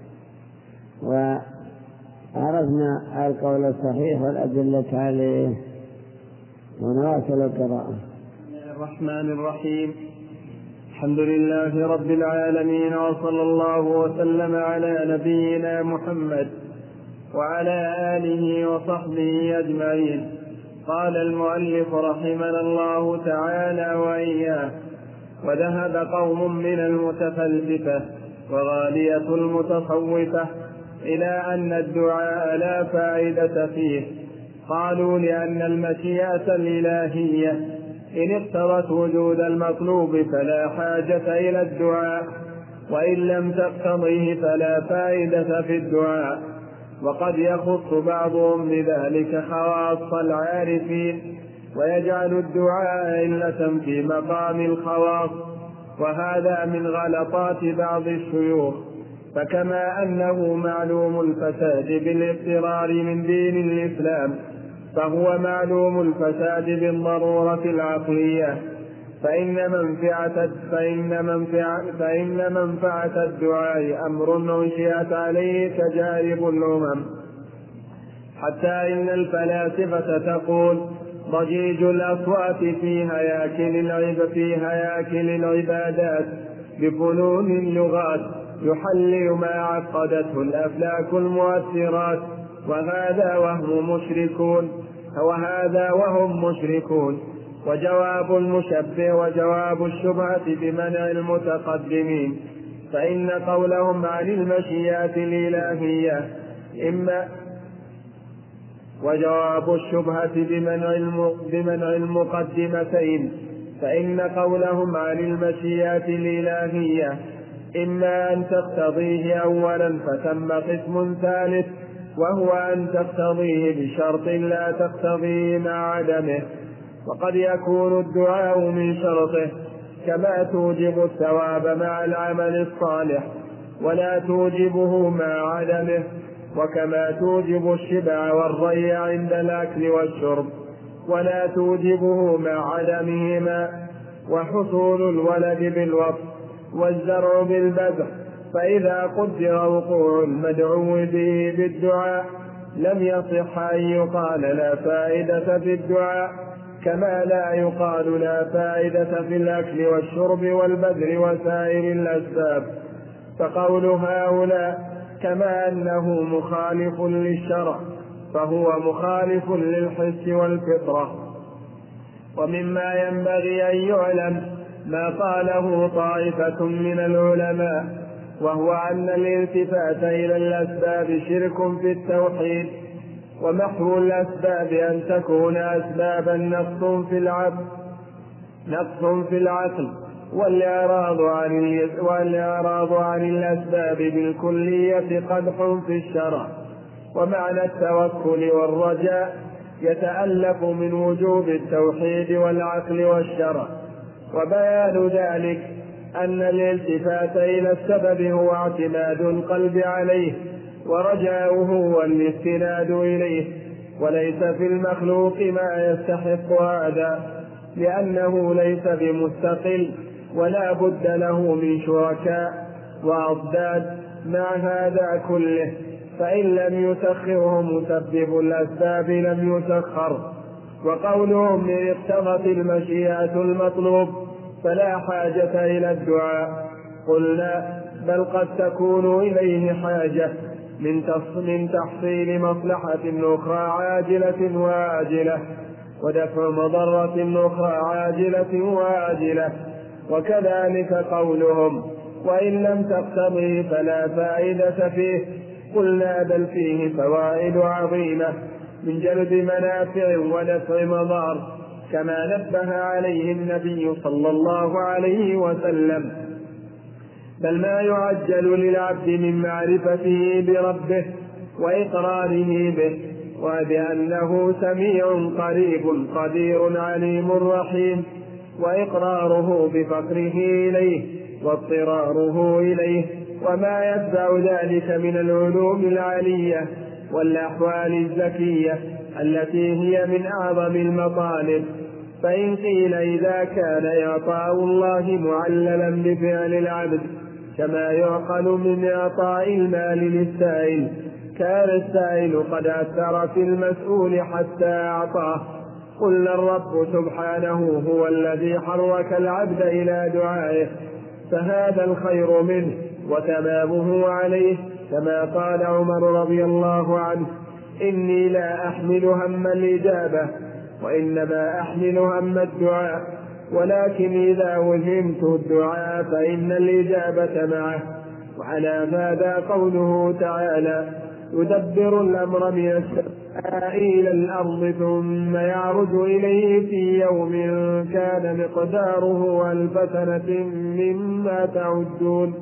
وعرفنا القول الصحيح والأدلة عليه. ونواصل القراءة. الرحمن الرحيم. الحمد لله رب العالمين، وصلى الله وسلم على نبينا محمد وعلى آله وصحبه أجمعين. قال المؤلف رحمنا الله تعالى وإياه: وذهب قوم من المتفلسفة وغالية المتصوفة إلى أن الدعاء لا فائدة فيه. قالوا لأن المشيئة الإلهية إن اقتضت وجود المطلوب فلا حاجة إلى الدعاء، وإن لم تقتضيه فلا فائدة في الدعاء. وقد يخص بعضهم بذلك خواص العارفين ويجعل الدعاء علة في مقام الخواص، وهذا من غلطات بعض الشيوخ. فكما أنه معلوم الفساد بالاضطرار من دين الإسلام، فهو معلوم الفساد بالضرورة العقلية. فإن منفعة الدعاء أمر أنشئت عليه تجارب الأمم، حتى إن الفلاسفة تقول: ضجيج الأصوات في هياكل العبادات بفنون اللغات يحلل ما عقدته الأفلاك المؤثرات، وهذا وهم مشركون. وجواب المشبه وجواب الشبهة بمنع المتقدمين، فإن قولهم عن المشيئات الإلهية وجواب الشبهة بمنع المقدمتين، فإن قولهم عن المشيئات الإلهية إما أن تقتضيه أولا فثم قسم ثالث، وهو أن تقتضيه بشرط لا تقتضيه مع عدمه. وقد يكون الدعاء من شرطه، كما توجب الثواب مع العمل الصالح ولا توجبه مع عدمه، وكما توجب الشبع والري عند الأكل والشرب ولا توجبه مع عدمهما. وحصول الولد بالوصف والزرع بالبذر، فإذا قدر وقوع المدعو به بالدعاء لم يصح أن يقال لا فائدة في الدعاء، كما لا يقال لا فائدة في الأكل والشرب والبذر وسائر الأسباب. فقول هؤلاء كما أنه مخالف للشرع فهو مخالف للحس والفطرة. ومما ينبغي أن يعلم ما قاله طائفة من العلماء، وهو أن الالتفات إلى الأسباب شرك في التوحيد، ومحو الأسباب أن تكون أسبابا نقص في العقل، والإعراض عن الأسباب بالكلية قدح في الشرع. ومعنى التوكل والرجاء يتألف من وجوب التوحيد والعقل والشرع. وبيان ذلك أن الالتفات إلى السبب هو اعتماد القلب عليه ورجاؤه والاستناد إليه، وليس في المخلوق ما يستحق هذا، لأنه ليس بمستقل ولا بد له من شركاء وأضداد. مع هذا كله فإن لم يسخره مسبب الأسباب لم يسخر. وقولهم إن اقتضت المشيئة المطلوب فلا حاجة إلى الدعاء، قلنا بل قد تكون إليه حاجة من تحصيل مصلحة أخرى عاجلة وآجلة، ودفع مضرة أخرى عاجلة وآجلة. وكذلك قولهم وإن لم تقتضي فلا فائدة فيه، قلنا بل فيه فوائد عظيمة من جلب منافع ودفع مضار، كما نبه عليه النبي صلى الله عليه وسلم. بل ما يعجل للعبد من معرفته بربه وإقراره به، وبأنه سميع قريب قدير عليم رحيم، وإقراره بفقره إليه واضطراره إليه، وما يتبع ذلك من العلوم العالية والأحوال الزكية التي هي من أعظم المطالب. فإن قيل إذا كان إعطاء الله معللا بفعل العبد كما يعقل من إعطاء المال للسائل، كان السائل قد أثر في المسؤول حتى أعطاه. قلنا الرب سبحانه هو الذي حرك العبد إلى دعائه، فهذا الخير منه وتمامه عليه، كما قال عمر رضي الله عنه: إني لا أحمل هم الإجابة وإنما أحمل هم الدعاء، ولكن إذا وهمت الدعاء فإن الإجابة معه. وعلى هذا قوله تعالى: يدبر الأمر من السماء إلى الأرض ثم يعرج إليه في يوم كان مقداره 1000 سنة مما تعدون.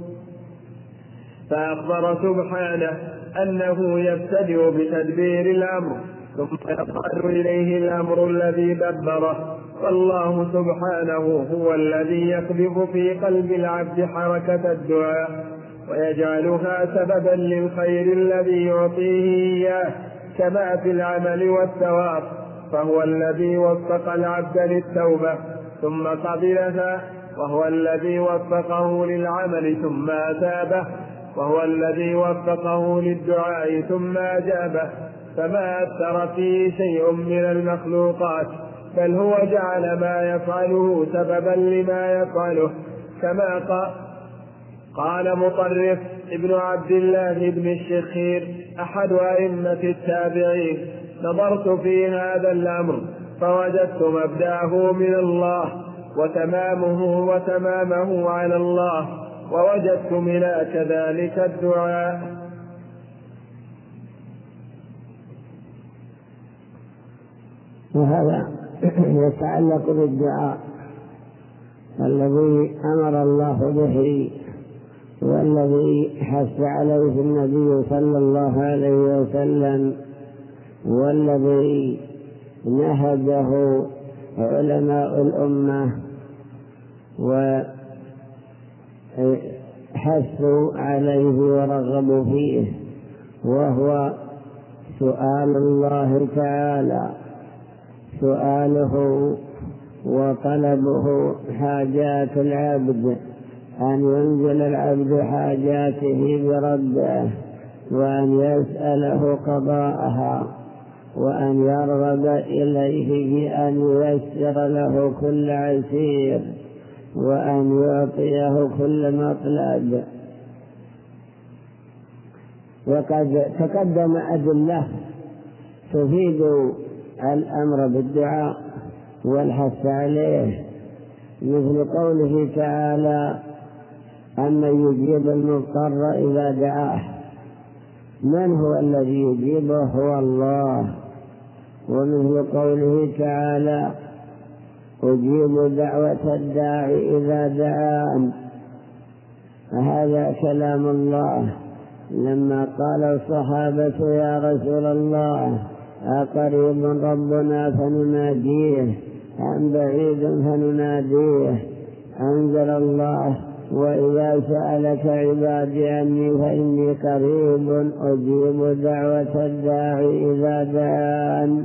فأخبر سبحانه أنه يبتدئ بتدبير الأمر ثم يصعد إليه الأمر الذي دبره. فالله سبحانه هو الذي يقذف في قلب العبد حركة الدعاء ويجعلها سببا للخير الذي يعطيه إياه، كما في العمل والثواب. فهو الذي وفق العبد للتوبة ثم قبلها، وهو الذي وفقه للعمل ثم أثابه، وهو الذي وفقه للدعاء ثم أجابه، فما أثر فيه شيء من المخلوقات، بل هو جعل ما يفعله سببا لما يفعله، كما قال مطرف ابن عبد الله بن الشخير أحد أئمة التابعين: نظرت في هذا الأمر فوجدت مبدأه من الله وتمامه على الله، ووجدت ملاك ذلك الدعاء. وهذا يتعلق بالدعاء الذي أمر الله به والذي حث عليه النبي صلى الله عليه وسلم، والذي نهجه علماء الأمة وحثوا عليه ورغبوا فيه، وهو سؤال الله تعالى، سؤاله وطلبه حاجات العبد، أن ينزل العبد حاجاته بربه، وأن يسأله قضاءها، وأن يرغب إليه بأن ييسر له كل عسير، وأن يعطيه كل مطلب. وقد تقدم أدلة تفيد الأمر بالدعاء والحث عليه، مثل قوله تعالى: أمن يجيب المضطر إذا دعاه. من هو الذي يجيبه؟ هو الله. ومثل قوله تعالى: أجيب دعوة الداعي إذا دعان. هذا كلام الله لما قال الصحابة: يا رسول الله، أقريب ربنا فنناديه أم بعيد فنناديه؟ أنزل الله: وإذا سألك عبادي عني فإني قريب أجيب دعوة الداعي إذا دعان.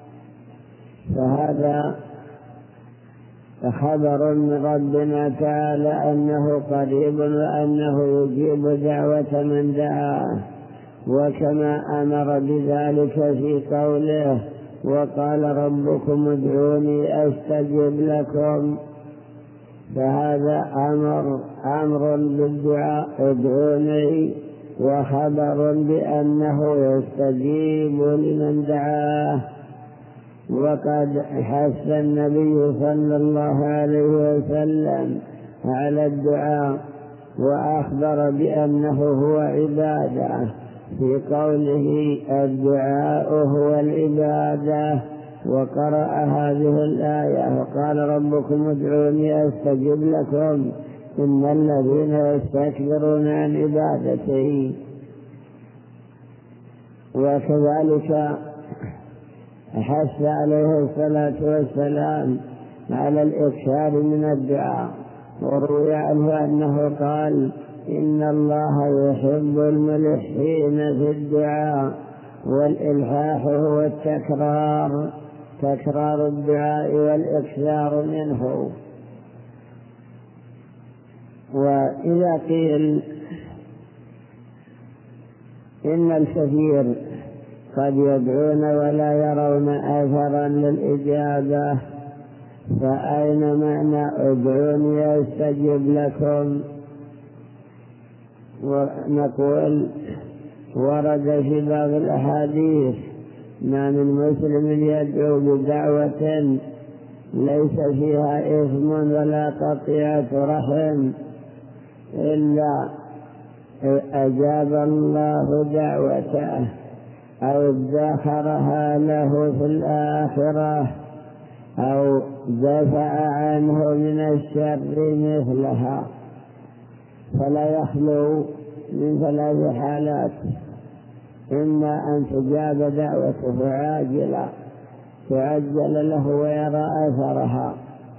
فهذا خبر من ربنا تعالى أنه قريب وأنه يجيب دعوة من دعاه، وكما أمر بذلك في قوله: وقال ربكم ادعوني أستجب لكم. فهذا أمر بالدعاء ادعوني، وخبر بأنه يستجيب لمن دعاه. وقد حث النبي صلى الله عليه وسلم على الدعاء، وأخبر بأنه هو عبادة في قوله: الدعاء هو العبادة. وقرأ هذه الآية: وقال ربكم ادعوني أستجب لكم إن الذين يستكبرون عن عبادتي. وكذلك حث عليه الصلاة والسلام على الإكثار من الدعاء، وروي عنه أنه قال: إن الله يحب الملحين في الدعاء. والإلحاح هو تكرار الدعاء والإكثار منه. وإذا قيل إن الكثير قد يدعون ولا يرون أثرا للإجابة، فأين معنى ادعوني أستجب لكم؟ ونقول: ورد في بعض الأحاديث: ما من مسلم يدعو بدعوة ليس فيها إثم ولا قطيعة رحم إلا أجاب الله دعوته أو ادخرها له في الآخرة أو دفع عنه من الشر مثلها. فلا يخلو من ثلاث حالات: إما أن تجاب دعوته عاجلا تعجل له ويرى أثرها،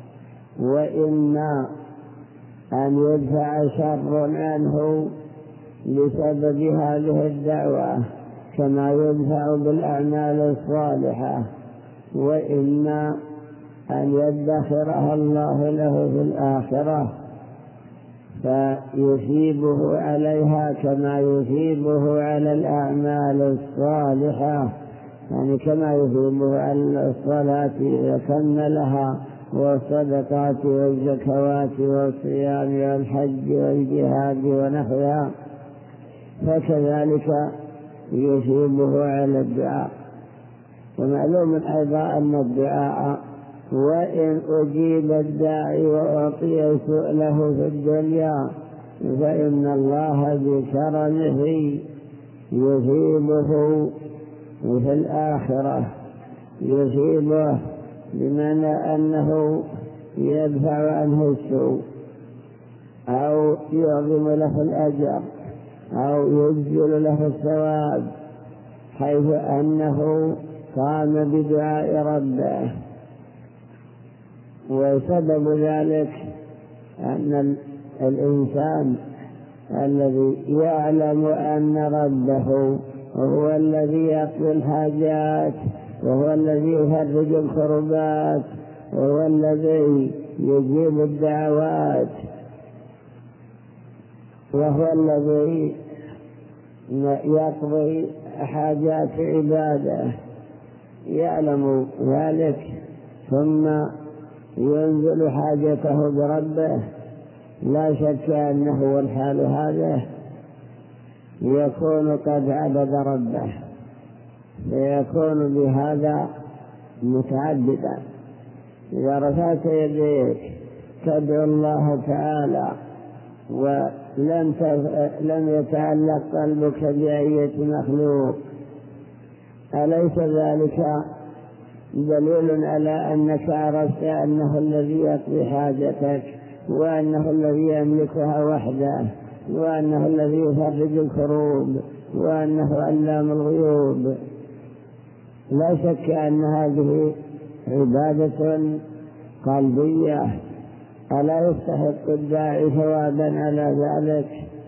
وإما أن يدفع شر عنه بسبب هذه الدعوة كما يدفع بالأعمال الصالحة، وإما أن يدخرها الله له في الآخرة فيثيبه عليها كما يثيبه على الأعمال الصالحة، يعني كما يثيبه على الصلاة إذا كملها والصدقات والزكوات والصيام والحج والجهاد ونحوها، فكذلك يثيبه على الدعاء. ومعلوم أيضا أن الدعاء وإن أجيب الداعي وأعطي سؤله في الدنيا فإن الله بكرمه يثيبه في الآخرة، يثيبه بمعنى أنه يدفع عنه السوء أو يعظم له الأجر أو يجزل له الثواب، حيث أنه قام بدعاء ربه. وسبب ذلك أن الإنسان الذي يعلم أن ربه هو الذي يقضي الحاجات وهو الذي يفرج الكربات وهو الذي يجيب الدعوات وهو الذي يقضي حاجات عباده، يعلم ذلك ثم ينزل حاجته بربه، لا شك أنه والحال هذا يكون قد عبد ربه، فيكون بهذا متعبدا. إذا رفعت يديك تدعو الله تعالى ولم يتعلق قلبك بأية مخلوق، أليس ذلك دليل على أنك عرفت أنه الذي يقضي حاجتك وأنه الذي يملكها وحده وأنه الذي يفرج الكروب وأنه علام الغيوب؟ لا شك أن هذه عبادة قلبية، ألا يستحق الداعي ثوابا على ذلك؟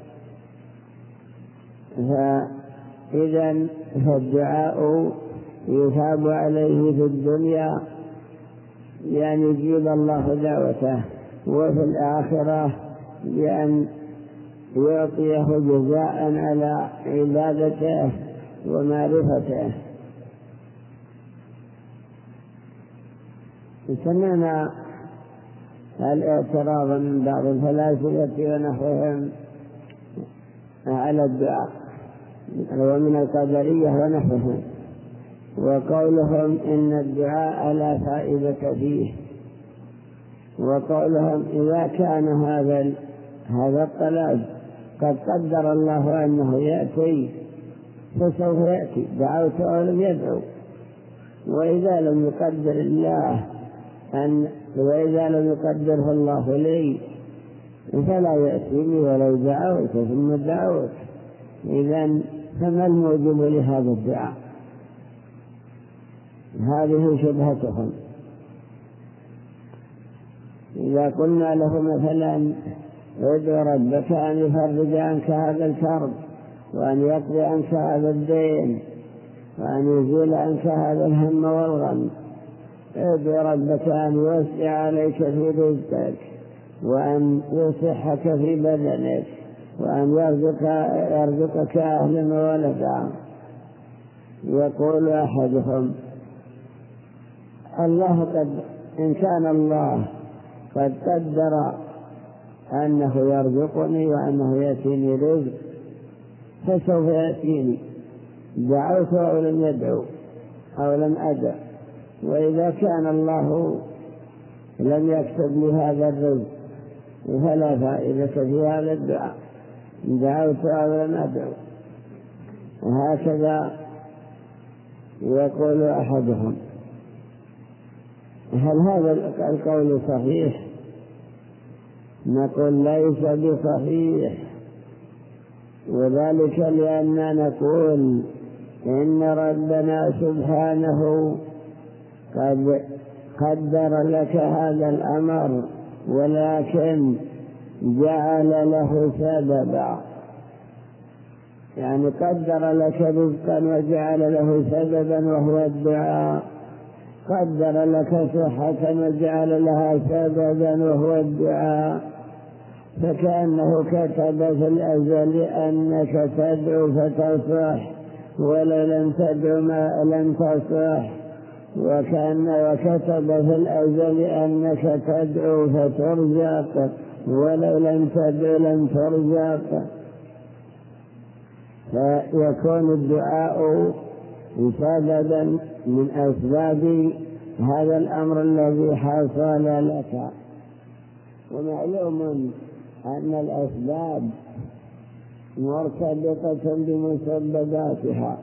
فإذا فالدعاء يثاب عليه في الدنيا، يعني يجيب الله دعوته، وفي الآخرة بأن يعطيه جزاء على عبادته ومعرفته. سمعنا الاعتراض من بعض الفلاسفة ونحوهم على الدعاء ومن القدرية ونحوهم، وقولهم إن الدعاء لا فائدة فيه، وقولهم إذا كان هذا الطلب قد قدر الله أنه يأتي فسوف يأتي، دعوت أو لم يدعو، وإذا لم يقدر الله وإذا لم يقدره الله لي فلا يأتيني ولو دعوت ثم دعوت. إذن فما الموجب لهذا الدعاء؟ هذه شبهتهم. إذا قلنا له مثلا ادعو ربك أن يفرج عنك هذا الكرب وأن يقضي عنك هذا الدين وأن يزيل عنك هذا الهم والغم، ادعو ربك أن يوسع عليك في رزقك وأن يصحك في بدنك وأن يرزقك أهلا وولدا، يقول أحدهم إن كان الله قد قدر أنه يرزقني وأنه يأتيني رزق فسوف يأتيني، دعوت أو لم يدعو أو لم أدع. وإذا كان الله لم يكتب لي هذا الرزق فلا فائدة في هذا الدعاء، دعوت أو لم أدعو. هكذا يقول أحدهم. هل هذا القول صحيح؟ نقول ليس بصحيح، وذلك لأننا نقول إن ربنا سبحانه قد قدر لك هذا الأمر ولكن جعل له سببا، يعني قدر لك رزقا وجعل له سببا وهو الدعاء، قدر لك صحة وجعل لها سببا وهو الدعاء، فكأنه كتب في الأزل أنك تدعو فتصح، ولو لم تدعو لم تصح، وكتب في الأزل أنك تدعو فترزق، ولو لم تدعو لم ترزق. فيكون الدعاء سببا من أسباب هذا الأمر الذي حصل لك. ومعلوم أن الأسباب مرتبطة بمسبباتها،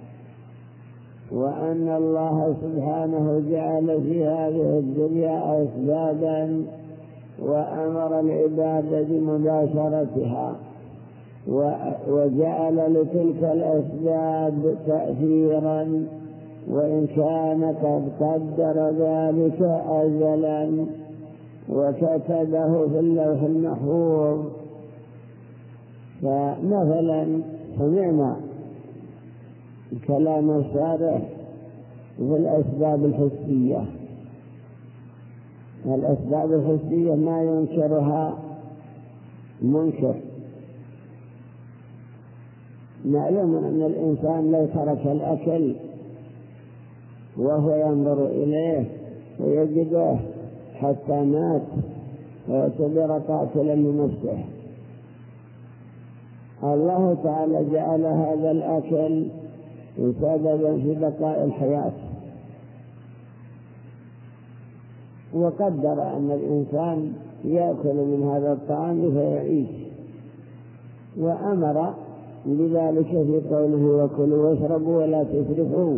وأن الله سبحانه جعل في هذه الدنيا أسبابا وأمر العباد بمباشرتها، وجعل لتلك الأسباب تأثيرا، وإن كان قد قدر ذلك أزلا وكتبه في اللوح المحفوظ. فمثلا سمعنا كلام الشارع في الأسباب الحسية. الأسباب الحسية ما ينكرها منكر. معلوم أن الإنسان لو ترك الأكل وهو ينظر إليه ويجده حتى مات ويعتبر قاتلا لنفسه. الله تعالى جعل هذا الأكل سببا في بقاء الحياة، وقدر أن الإنسان يأكل من هذا الطعام فيعيش، وأمر بذلك في قوله وكلوا واشربوا ولا تسرفوا.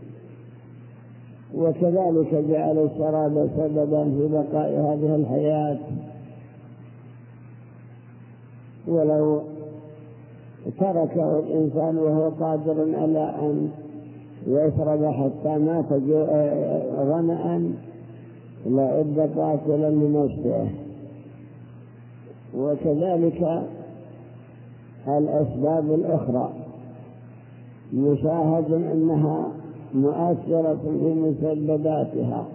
وكذلك جعل الشراب سببا في بقاء هذه الحياة، ولو تركه الإنسان وهو قادر على أن يشرب حتى مات ظمأ لعد قاتلا لنفسه. وكذلك الأسباب الأخرى مشاهد أنها مؤثرة في مسبباتها،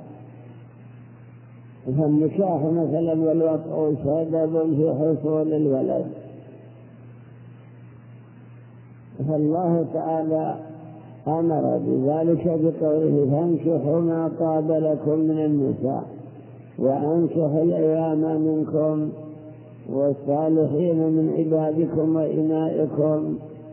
فالنكاح مثلا والوطء سبب في حصول الولد، فالله تعالى أمر بذلك بقوله فانكحوا ما طاب لكم من النساء وأنكحوا الأيام منكم والصالحين من عبادكم وإمائكم.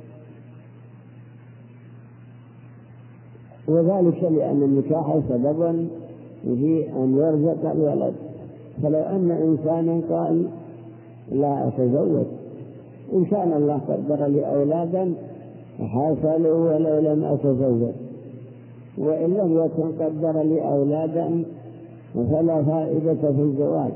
وذلك لأن النكاح سبب في أن يرزق الولد. فلو أن إنسانا قال لا أتزوج، إن كان الله قدر لي أولادا حصلوا ولو لم أتزوج، وإن لم يكن قدر لي أولادا فلا فائدة في الزواج.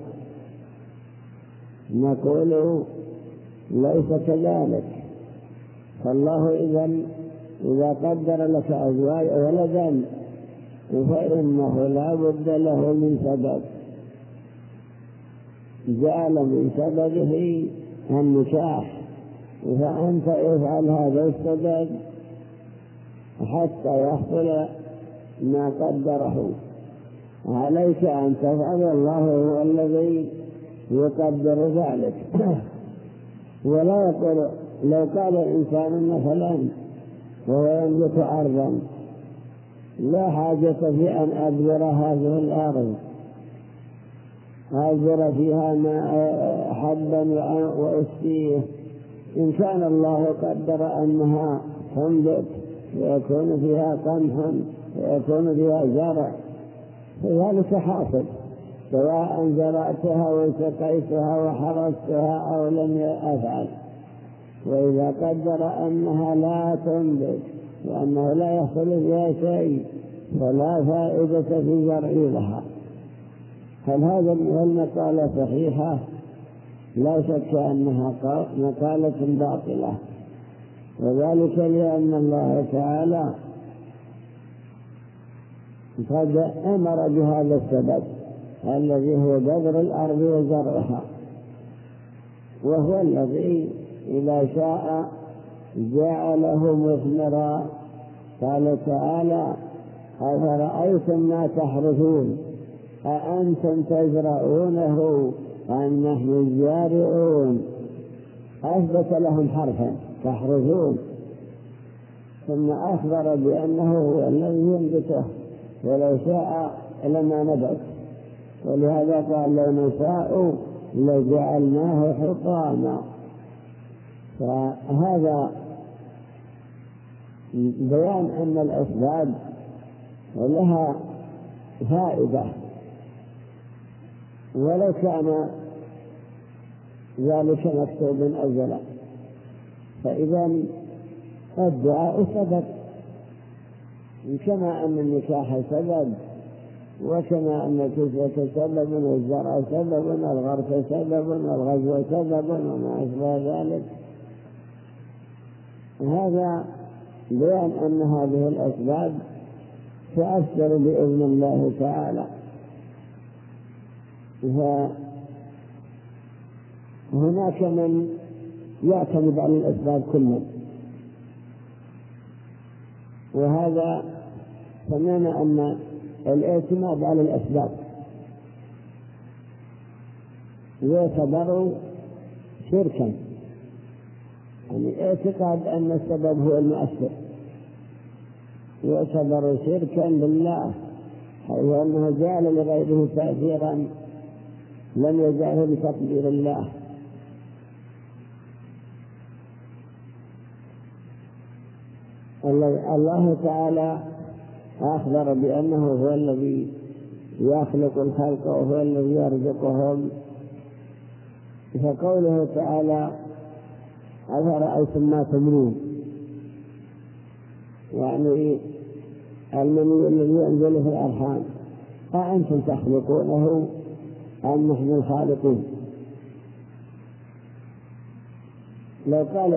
نقول ليس كذلك، فالله إذا قدر لك أزواج ولدا فإنه لا بد له من سبب، جعل من سببه النكاح، فأنت افعل هذا السبب حتى يحصل ما قدره عليك أن تفعل. الله هو الذي يقدر ذلك. ولا يقول لو قال الإنسان مثلا وهو يملك أرضا لا حاجة في أن أبذر هذه الأرض، أبذر فيها ما حبا وأسقيه، إن كان الله قدر أنها تنبت ويكون فيها قمح ويكون فيها زرع فذلك حاصل، سواء زرعتها وسقيتها وحرستها أو لم أفعل. وإذا قدر أنها لا تنبت وأنه لا يحصل فيها شيء فلا فائدة في زرع لها. هل هذا المقالة صحيحة؟ لا شك أنها مقالة باطلة، وذلك لأن الله تعالى قد أمر بهذا السبب الذي هو بذر الأرض وزرعها، وهو الذي إذا شاء جعله مثمرا. قال تعالى أفرأيتم ما تحرثون أأنتم تزرعونه أم نحن الزارعون. أثبت لهم حرفا تحرثون، ثم أخبر بأنه هو الذي ينبته، ولو شاء لما نبت. ولهذا قال لو نشاء لجعلناه حطاما. فهذا بيان أن الأسباب لها فائدة، ولو كان ذلك مكتوب أجلا. فإذا الدعاء سبب، كما أن النكاح سبب، وكما أن الكسوة سبب، والزرع سبب، والغرس سبب، والغزو سبب، وما أشبه ذلك. هذا بيان أن هذه الأسباب تؤثر بإذن الله تعالى. فهناك من يعتمد على الأسباب كلها، وهذا سمعنا أن الاعتماد على الأسباب يعتبر شركا، يعني اعتقاد أن السبب هو المؤثر يعتبر شركا بالله، حيث أنه جعل لغيره تأثيرا لم يجعله بتقدير الله. الله تعالى أخبر بأنه هو الذي يخلق الخلق وهو الذي يرزقهم. فقوله تعالى أفرأيتم ما تمنون، يعني المني الذي ينزل في الأرحام أأنتم تخلقونه أم نحن الخالقون. لو قال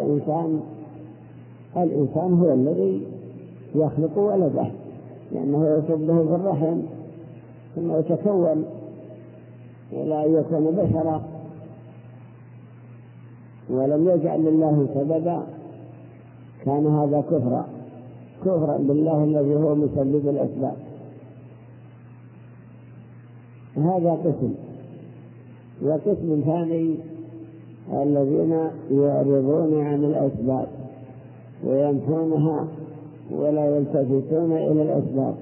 الإنسان هو الذي يخلق ولده، لأنه يصبه في الرحم ثم يتكون إلى أن يكون بشرا، ولم يجعل لله سببا، كان هذا كفرا بالله الذي هو مسبب الأسباب. هذا قسم. وقسم ثاني الذين يعرضون عن الأسباب وينفونها ولا يلتفتون إلى الأسباب.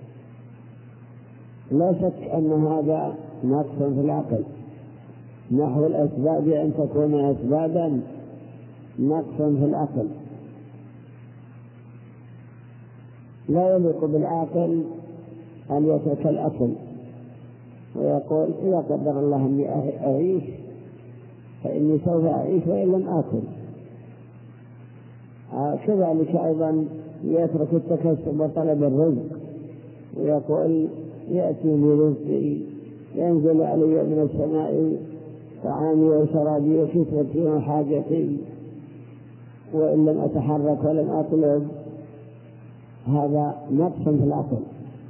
لا شك أن هذا نقص في العقل، نحو الأسباب أن تكون أسبابا، نقص في العقل. لا يليق بالعاقل أن يترك الأكل ويقول إذا قدر الله أني أعيش فإني سوف أعيش وإن لم آكل. كذلك أيضا يترك التكسب وطلب الرزق ويقول يأتيني رزقي، ينزل علي من السماء طعامي وشرابي وكسوتي وحاجتي، وإن لم أتحرك ولم أطلب. هذا نقص في العقل.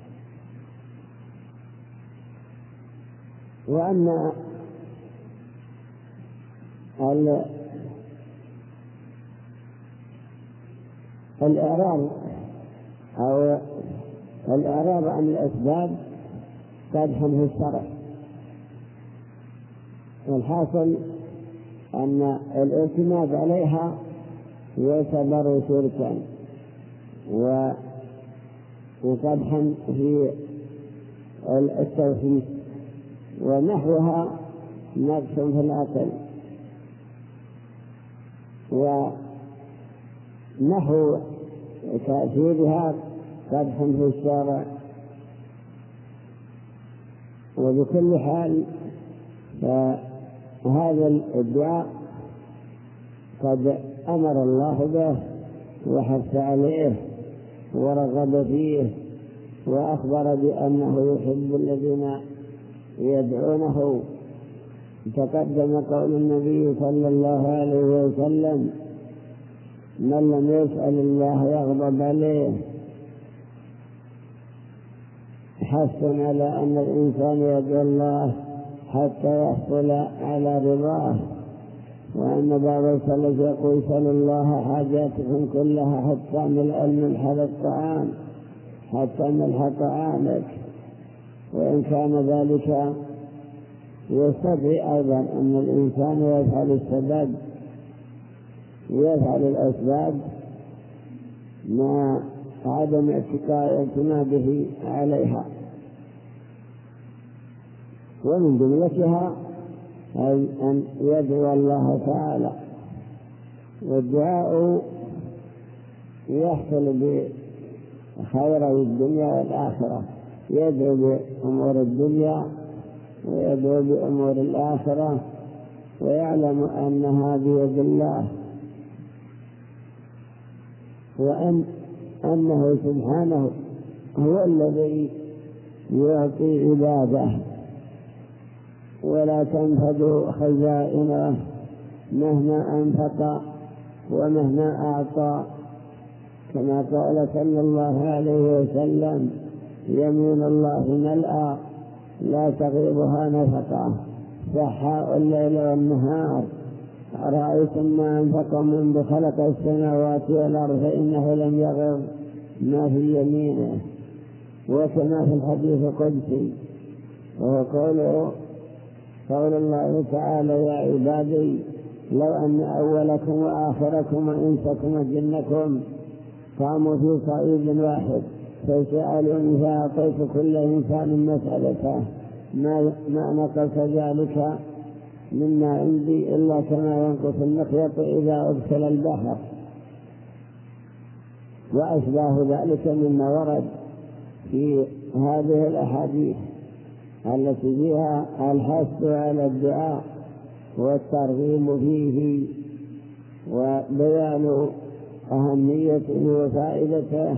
وأما الإعراض عن الأسباب قدح في الشرع. والحاصل أن الاعتماد عليها يعتبر شركا وقدحا في التوحيد، ونحوها نقص في العقل. ونحو تأثيرها قدح في الشرع. وبكل حال فهذا الدعاء قد أمر الله به وحث عليه ورغب فيه، وأخبر بأنه يحب الذين يدعونه. تقدم قول النبي صلى الله عليه وسلم: من لم يسأل الله يغضب عليه. حث على أن الإنسان يدعو الله حتى يحصل على رضاه، وأن بعض السلف يقول: سألوا الله حاجاتكم كلها حتى ملء الملح الطعام. حتى ملح طعامك. وإن كان ذلك يستدعي أيضا أن الإنسان يفعل السبب ويفعل الأسباب مع عدم اعتماده عليها. ومن جملتها أن يدعو الله تعالى، والدعاء يحصل بخير الدنيا والآخرة، يدعو بأمور الدنيا ويدعو بأمور الآخرة، ويعلم أنها بيد الله، أنه سبحانه هو الذي يعطي عباده ولا تنفذ خزائنه مهما أنفق ومهما أعطى، كما قال صلى الله عليه وسلم: يمين الله ملأى لا تغيبها نفقه، سحاء الليل والنهار، أرأيتم ما أنفق منذ خلق السماوات والأرض فإنه لم يغض ما في يمينه. وكما في الحديث القدسي، وهو قول الله تعالى: يا عبادي لو أن أولكم وآخركم وإنسكم وجنكم قاموا في صعيد واحد فسألوني فأعطيت كل إنسان مسألته ما نقص ذلك مما عندي إلا كما ينقص المخيط إذا أدخل البحر، وأشباه ذلك مما ورد في هذه الأحاديث التي فيها الحث على الدعاء والترغيب فيه وبيان أهميته وفائدته،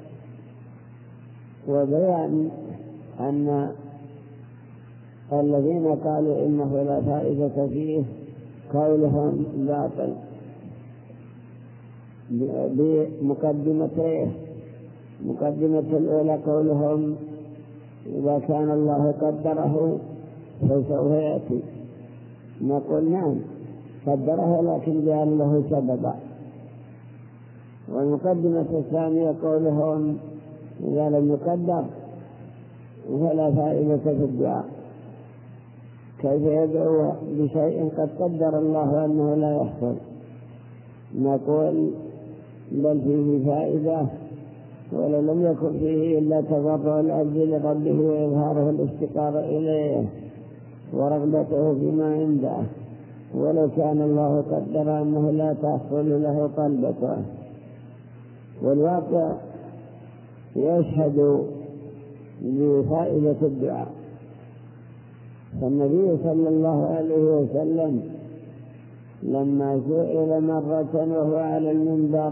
وبيان أن الذين قالوا إنه لا فائدة فيه قولهم باطل بمقدمتيه. مقدمة الأولى قولهم: إذا كان الله قدره فسوف يأتي. نقول: نعم قدره لكن جعل له سببا. والمقدمة الثانية قولهم: إذا لم يقدر فلا فائدة في الدعاء. كيف يدعو بشيء قد قدر الله أنه لا يحصل؟ نقول: بل فيه فائدة، ولو لم يكن فيه إلا تضرع العبد لربه وإظهاره الافتقار إليه ورغبته فيما عنده، ولو كان الله قدر أنه لا تحصل له طلبته. والواقع يشهد بفائدة الدعاء. فالنبي صلى الله عليه وسلم لما سئل مرة وهو على المنبر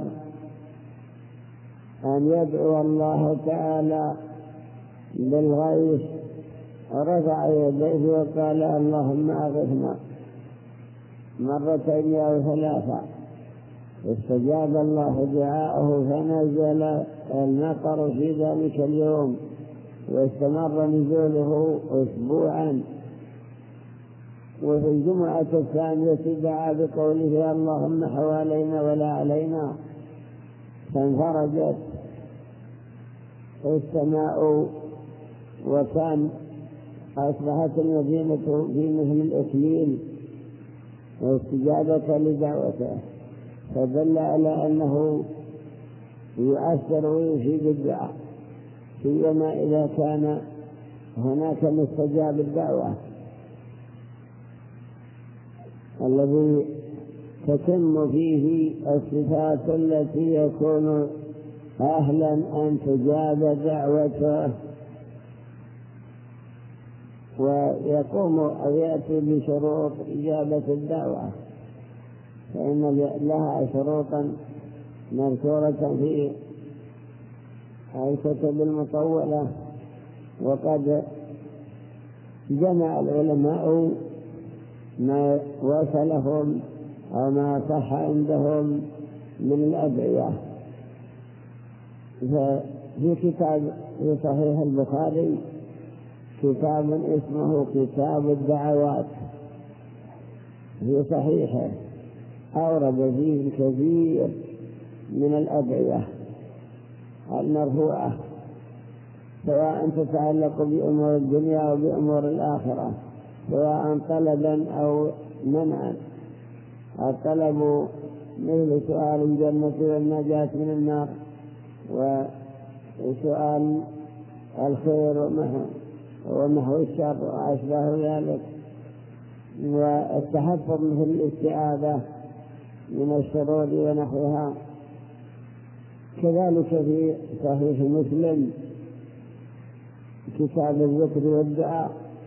أن يدعو الله تعالى بالغيث رفع يديه وقال: اللهم أغثنا، مرتين أو ثلاثة، استجاب الله دعاءه فنزل المطر في ذلك اليوم، واستمر نزوله أسبوعا. وفي الجمعة الثانية دعا بقوله: اللهم حوالينا ولا علينا، فانفرجت السماء وكان أصبحت المدينة في مثل الإكليل واستجابة لدعوته، فدل على أنه يؤثر ويفيد الدعاء، سيما إذا كان هناك مستجاب الدعوة الذي تتم فيه الصفات التي يكون أهلا أن تجاب دعوته، ويقوم أو يأتي بشروط إجابة الدعوة، فإن لها شروطا مذكورة في الكتب المطولة. وقد جمع العلماء ما وصلهم أو ما صح عندهم من الأدعية. في كتاب في صحيح البخاري كتاب اسمه كتاب الدعوات في صحيحه، أورد فيه الكثير من الأدعية المرفوعة سواء تتعلق بأمور الدنيا أو بأمور الآخرة، سواء طلبا أو منعا. الطلب مثل سؤال الجنة والنجاة من النار، وسؤال الخير ومحو الشر وأشباه ذلك، والتحفظ مثل الاستعاذة من الشرور ونحوها. كذلك في صحيح مسلم كتاب الذكر والدعاء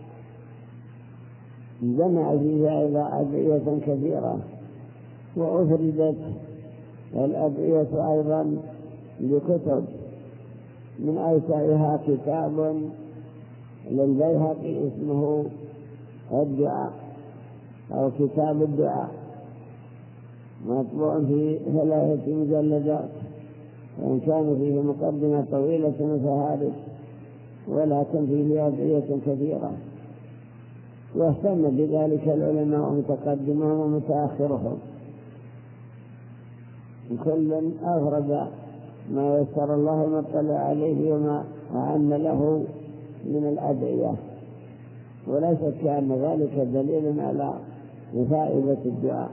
جمع فيها أيضا أدعية كثيرة، وأفردت الأدعية أيضا بكتب، من أوسعها كتاب للبيهقي اسمه الدعاء أو كتاب الدعاء، مطبوع في 3 مجلدات، وإن كان فيه مقدمة طويلة متهالك، ولكن فيه أدعية كثيرة. واهتم بذلك العلماء متقدمهم ومتأخرهم، كل أفرد ما يسر الله مطلع عليه وما أعن له من الأدعية، ولا شك أن ذلك دليل على فائدة الدعاء.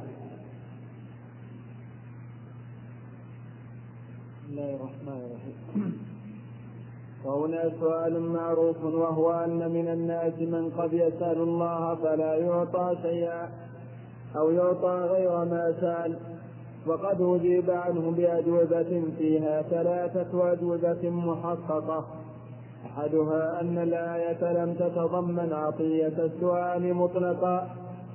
بسم الله الرحمن الرحيم. وهنا سؤال معروف، وهو أن من الناس من قد يسأل الله فلا يعطى شيئا أو يعطى غير ما سأل، وقد أجيب عنه بأجوبة فيها 3 أجوبة محققة. أحدها أن الآية لم تتضمن عطية السؤال مطلقا،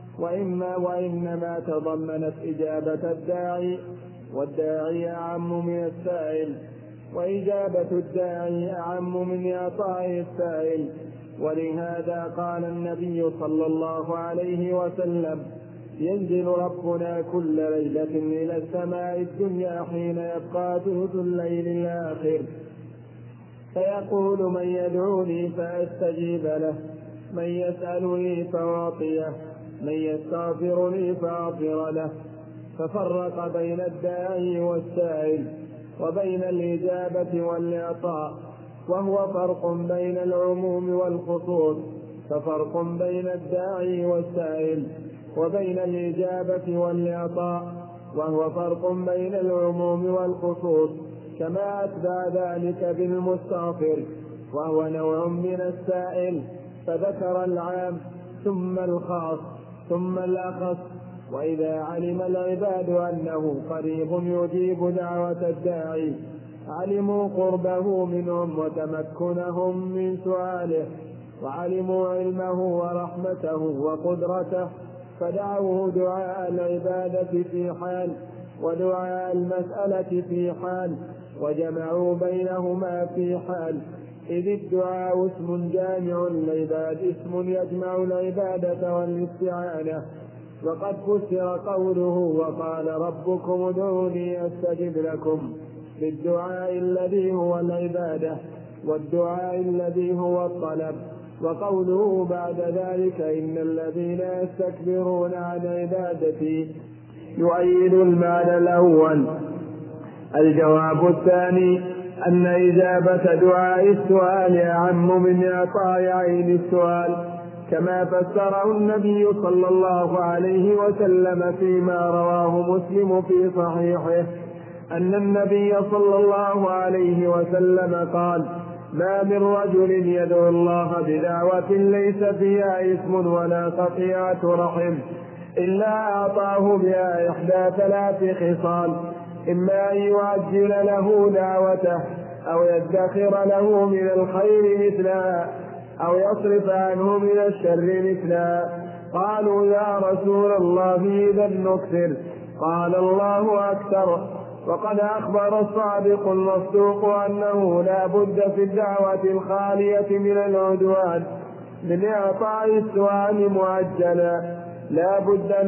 وإنما تضمنت إجابة الداعي، والداعي أعم من السائل، وإجابة الداعي أعم من إعطاء السائل. ولهذا قال النبي صلى الله عليه وسلم: ينزل ربنا كل ليلة إلى السماء الدنيا حين يبقى ثلث الليل الآخر، فيقول: من يدعوني فأستجيب له، من يسألني فأعطيه، من يستغفرني فأغفر له. ففرق بين الداعي والسائل وبين الإجابة والإعطاء، وهو فرق بين العموم والخصوص. ففرق بين الداعي والسائل وبين الإجابة والإعطاء، وهو فرق بين العموم والخصوص، كما أتبع ذلك بالمستغفر، وهو نوع من السائل، فذكر العام ثم الخاص ثم الأخص. وإذا علم العباد أنه قريب يجيب دعوة الداعي، علموا قربه منهم وتمكنهم من سؤاله، وعلموا علمه ورحمته وقدرته، فدعوه دعاء العبادة في حال ودعاء المسألة في حال، وجمعوا بينهما في حال. إذ الدعاء اسم جامع العباد، اسم يجمع العبادة والاستعانة. وقد فسر قوله: وقال ربكم ادعوني أستجب لكم، بالدعاء الذي هو العبادة، والدعاء الذي هو الطلب. وقوله بعد ذلك: إن الذين يستكبرون عن عبادتي، يؤيد المعنى الأول. الجواب الثاني أن إجابة دعاء السؤال أعم من إعطاء عين السؤال، كما فسره النبي صلى الله عليه وسلم فيما رواه مسلم في صحيحه، أن النبي صلى الله عليه وسلم قال: ما من رجل يدعو الله بدعوة ليس فيها إثم ولا قطيعة رحم إلا أعطاه بها 3 خصال: إما أن يعجل له دعوته، أو يدخر له من الخير مثلها، أو يصرف عنه من الشر مثلها. قالوا: يا رسول الله إذا نكثر؟ قال: الله أكثر. وقد أخبر الصادق المصدوق أنه لا بد في الدعوة الخالية من العدوان من إعطاء السؤال معجلا، لا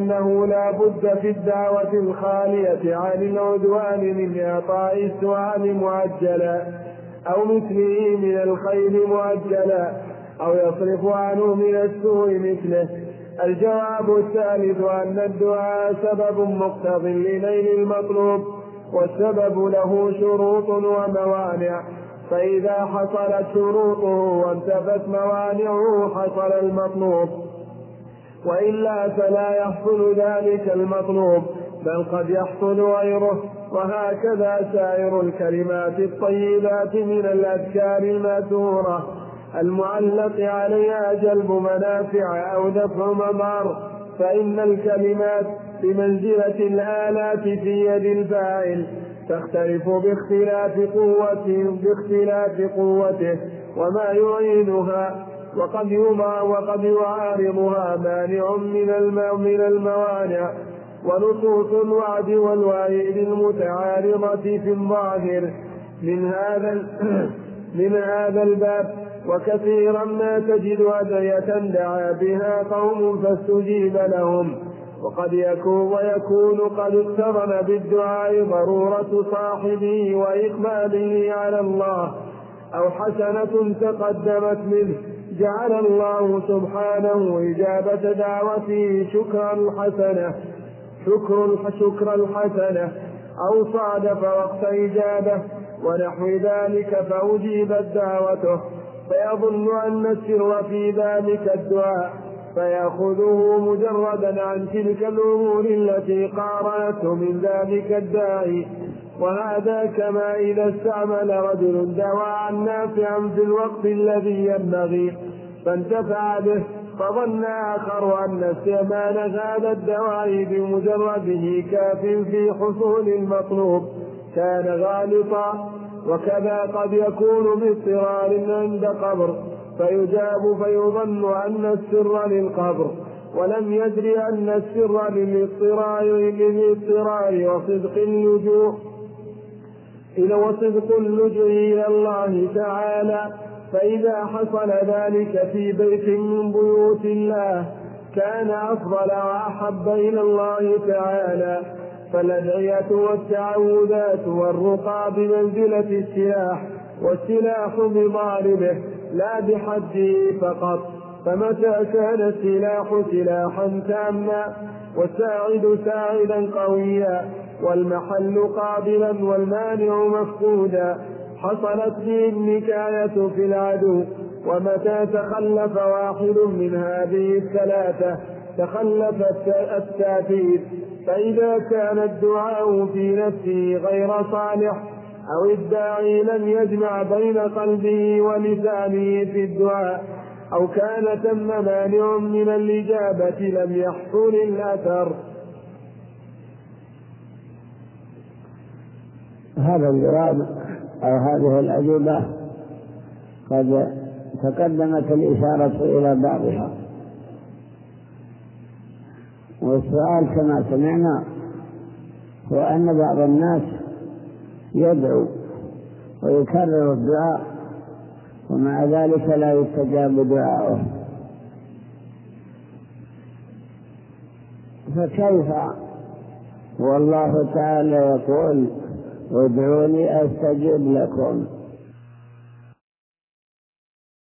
بد في الدعوة الخالية عن العدوان من إعطاء السؤال معجلا، أو مثله من الخير معجلا، أو يصرف عنه من السوء مثله. الجواب الثالث أن الدعاء سبب مقتض لنيل المطلوب، والسبب له شروط وموانع، فإذا حصلت شروطه وانتفت موانعه حصل المطلوب، وإلا فلا يحصل ذلك المطلوب، بل قد يحصل غيره. وهكذا سائر الكلمات الطيبات من الأذكار المأثورة المعلق عليها جلب منافع أو دفع مضار، فإن الكلمات بمنزلة الآلات في يد الفاعل تختلف باختلاف قوته وما يعينها، وقد يعارضها مانع من الموانع. ونصوص الوعد والوعيد المتعارضة في الظاهر من هذا الباب، وكثيرا ما تجد أدعية دعا بها قوم فاستجيب لهم، ويكون قد اقترن بالدعاء ضرورة صاحبه وإقباله على الله، أو حسنة تقدمت منه جعل الله سبحانه إجابة دعوته شكر الحسنة، أو صادف وقت إجابة ونحو ذلك فأجيبت دعوته، فيظن أن السر في ذلك الدعاء فيأخذه مجردا عن تلك الأمور التي قارنته من ذلك الداعي. وهذا كما إذا استعمل رجل دواء نافعا في الوقت الذي ينبغي فانتفع به، فظن آخر أن استعمال هذا الدواء بمجرده كاف في حصول المطلوب، كان غالطا. وكذا قد يكون باضطرار عند قبر فيجاب فيظن أن السر للقبر، ولم يدري أن السر للاضطرار وصدق اللجوء إلى الله تعالى. فإذا حصل ذلك في بيت من بيوت الله كان أفضل وأحب إلى الله تعالى. فالأدعية والتعوذات والرقى بمنزلة السلاح، والسلاح بضاربه لا بحده فقط. فمتى كان السلاح سلاحا تاما والساعد ساعدا قويا والمحل قابلا والمانع مفقودا حصلت به النكاية في العدو. ومتى تخلف واحد من هذه الثلاثة تخلف التأثير. فإذا كان الدعاء في نفسه غير صالح أو الداعي لم يجمع بين قلبه ولسانه في الدعاء، أو كان ثم مانع من الإجابة لم يحصل الأثر. هذا الجواب أو هذه الأجوبة قد تقدمت الإشارة إلى بعضها، والسؤال كما سمعنا هو أن بعض الناس يدعو ويكرر الدعاء ومع ذلك لا يستجاب دعاؤه، فكيف والله تعالى يقول ادعوني أستجب لكم؟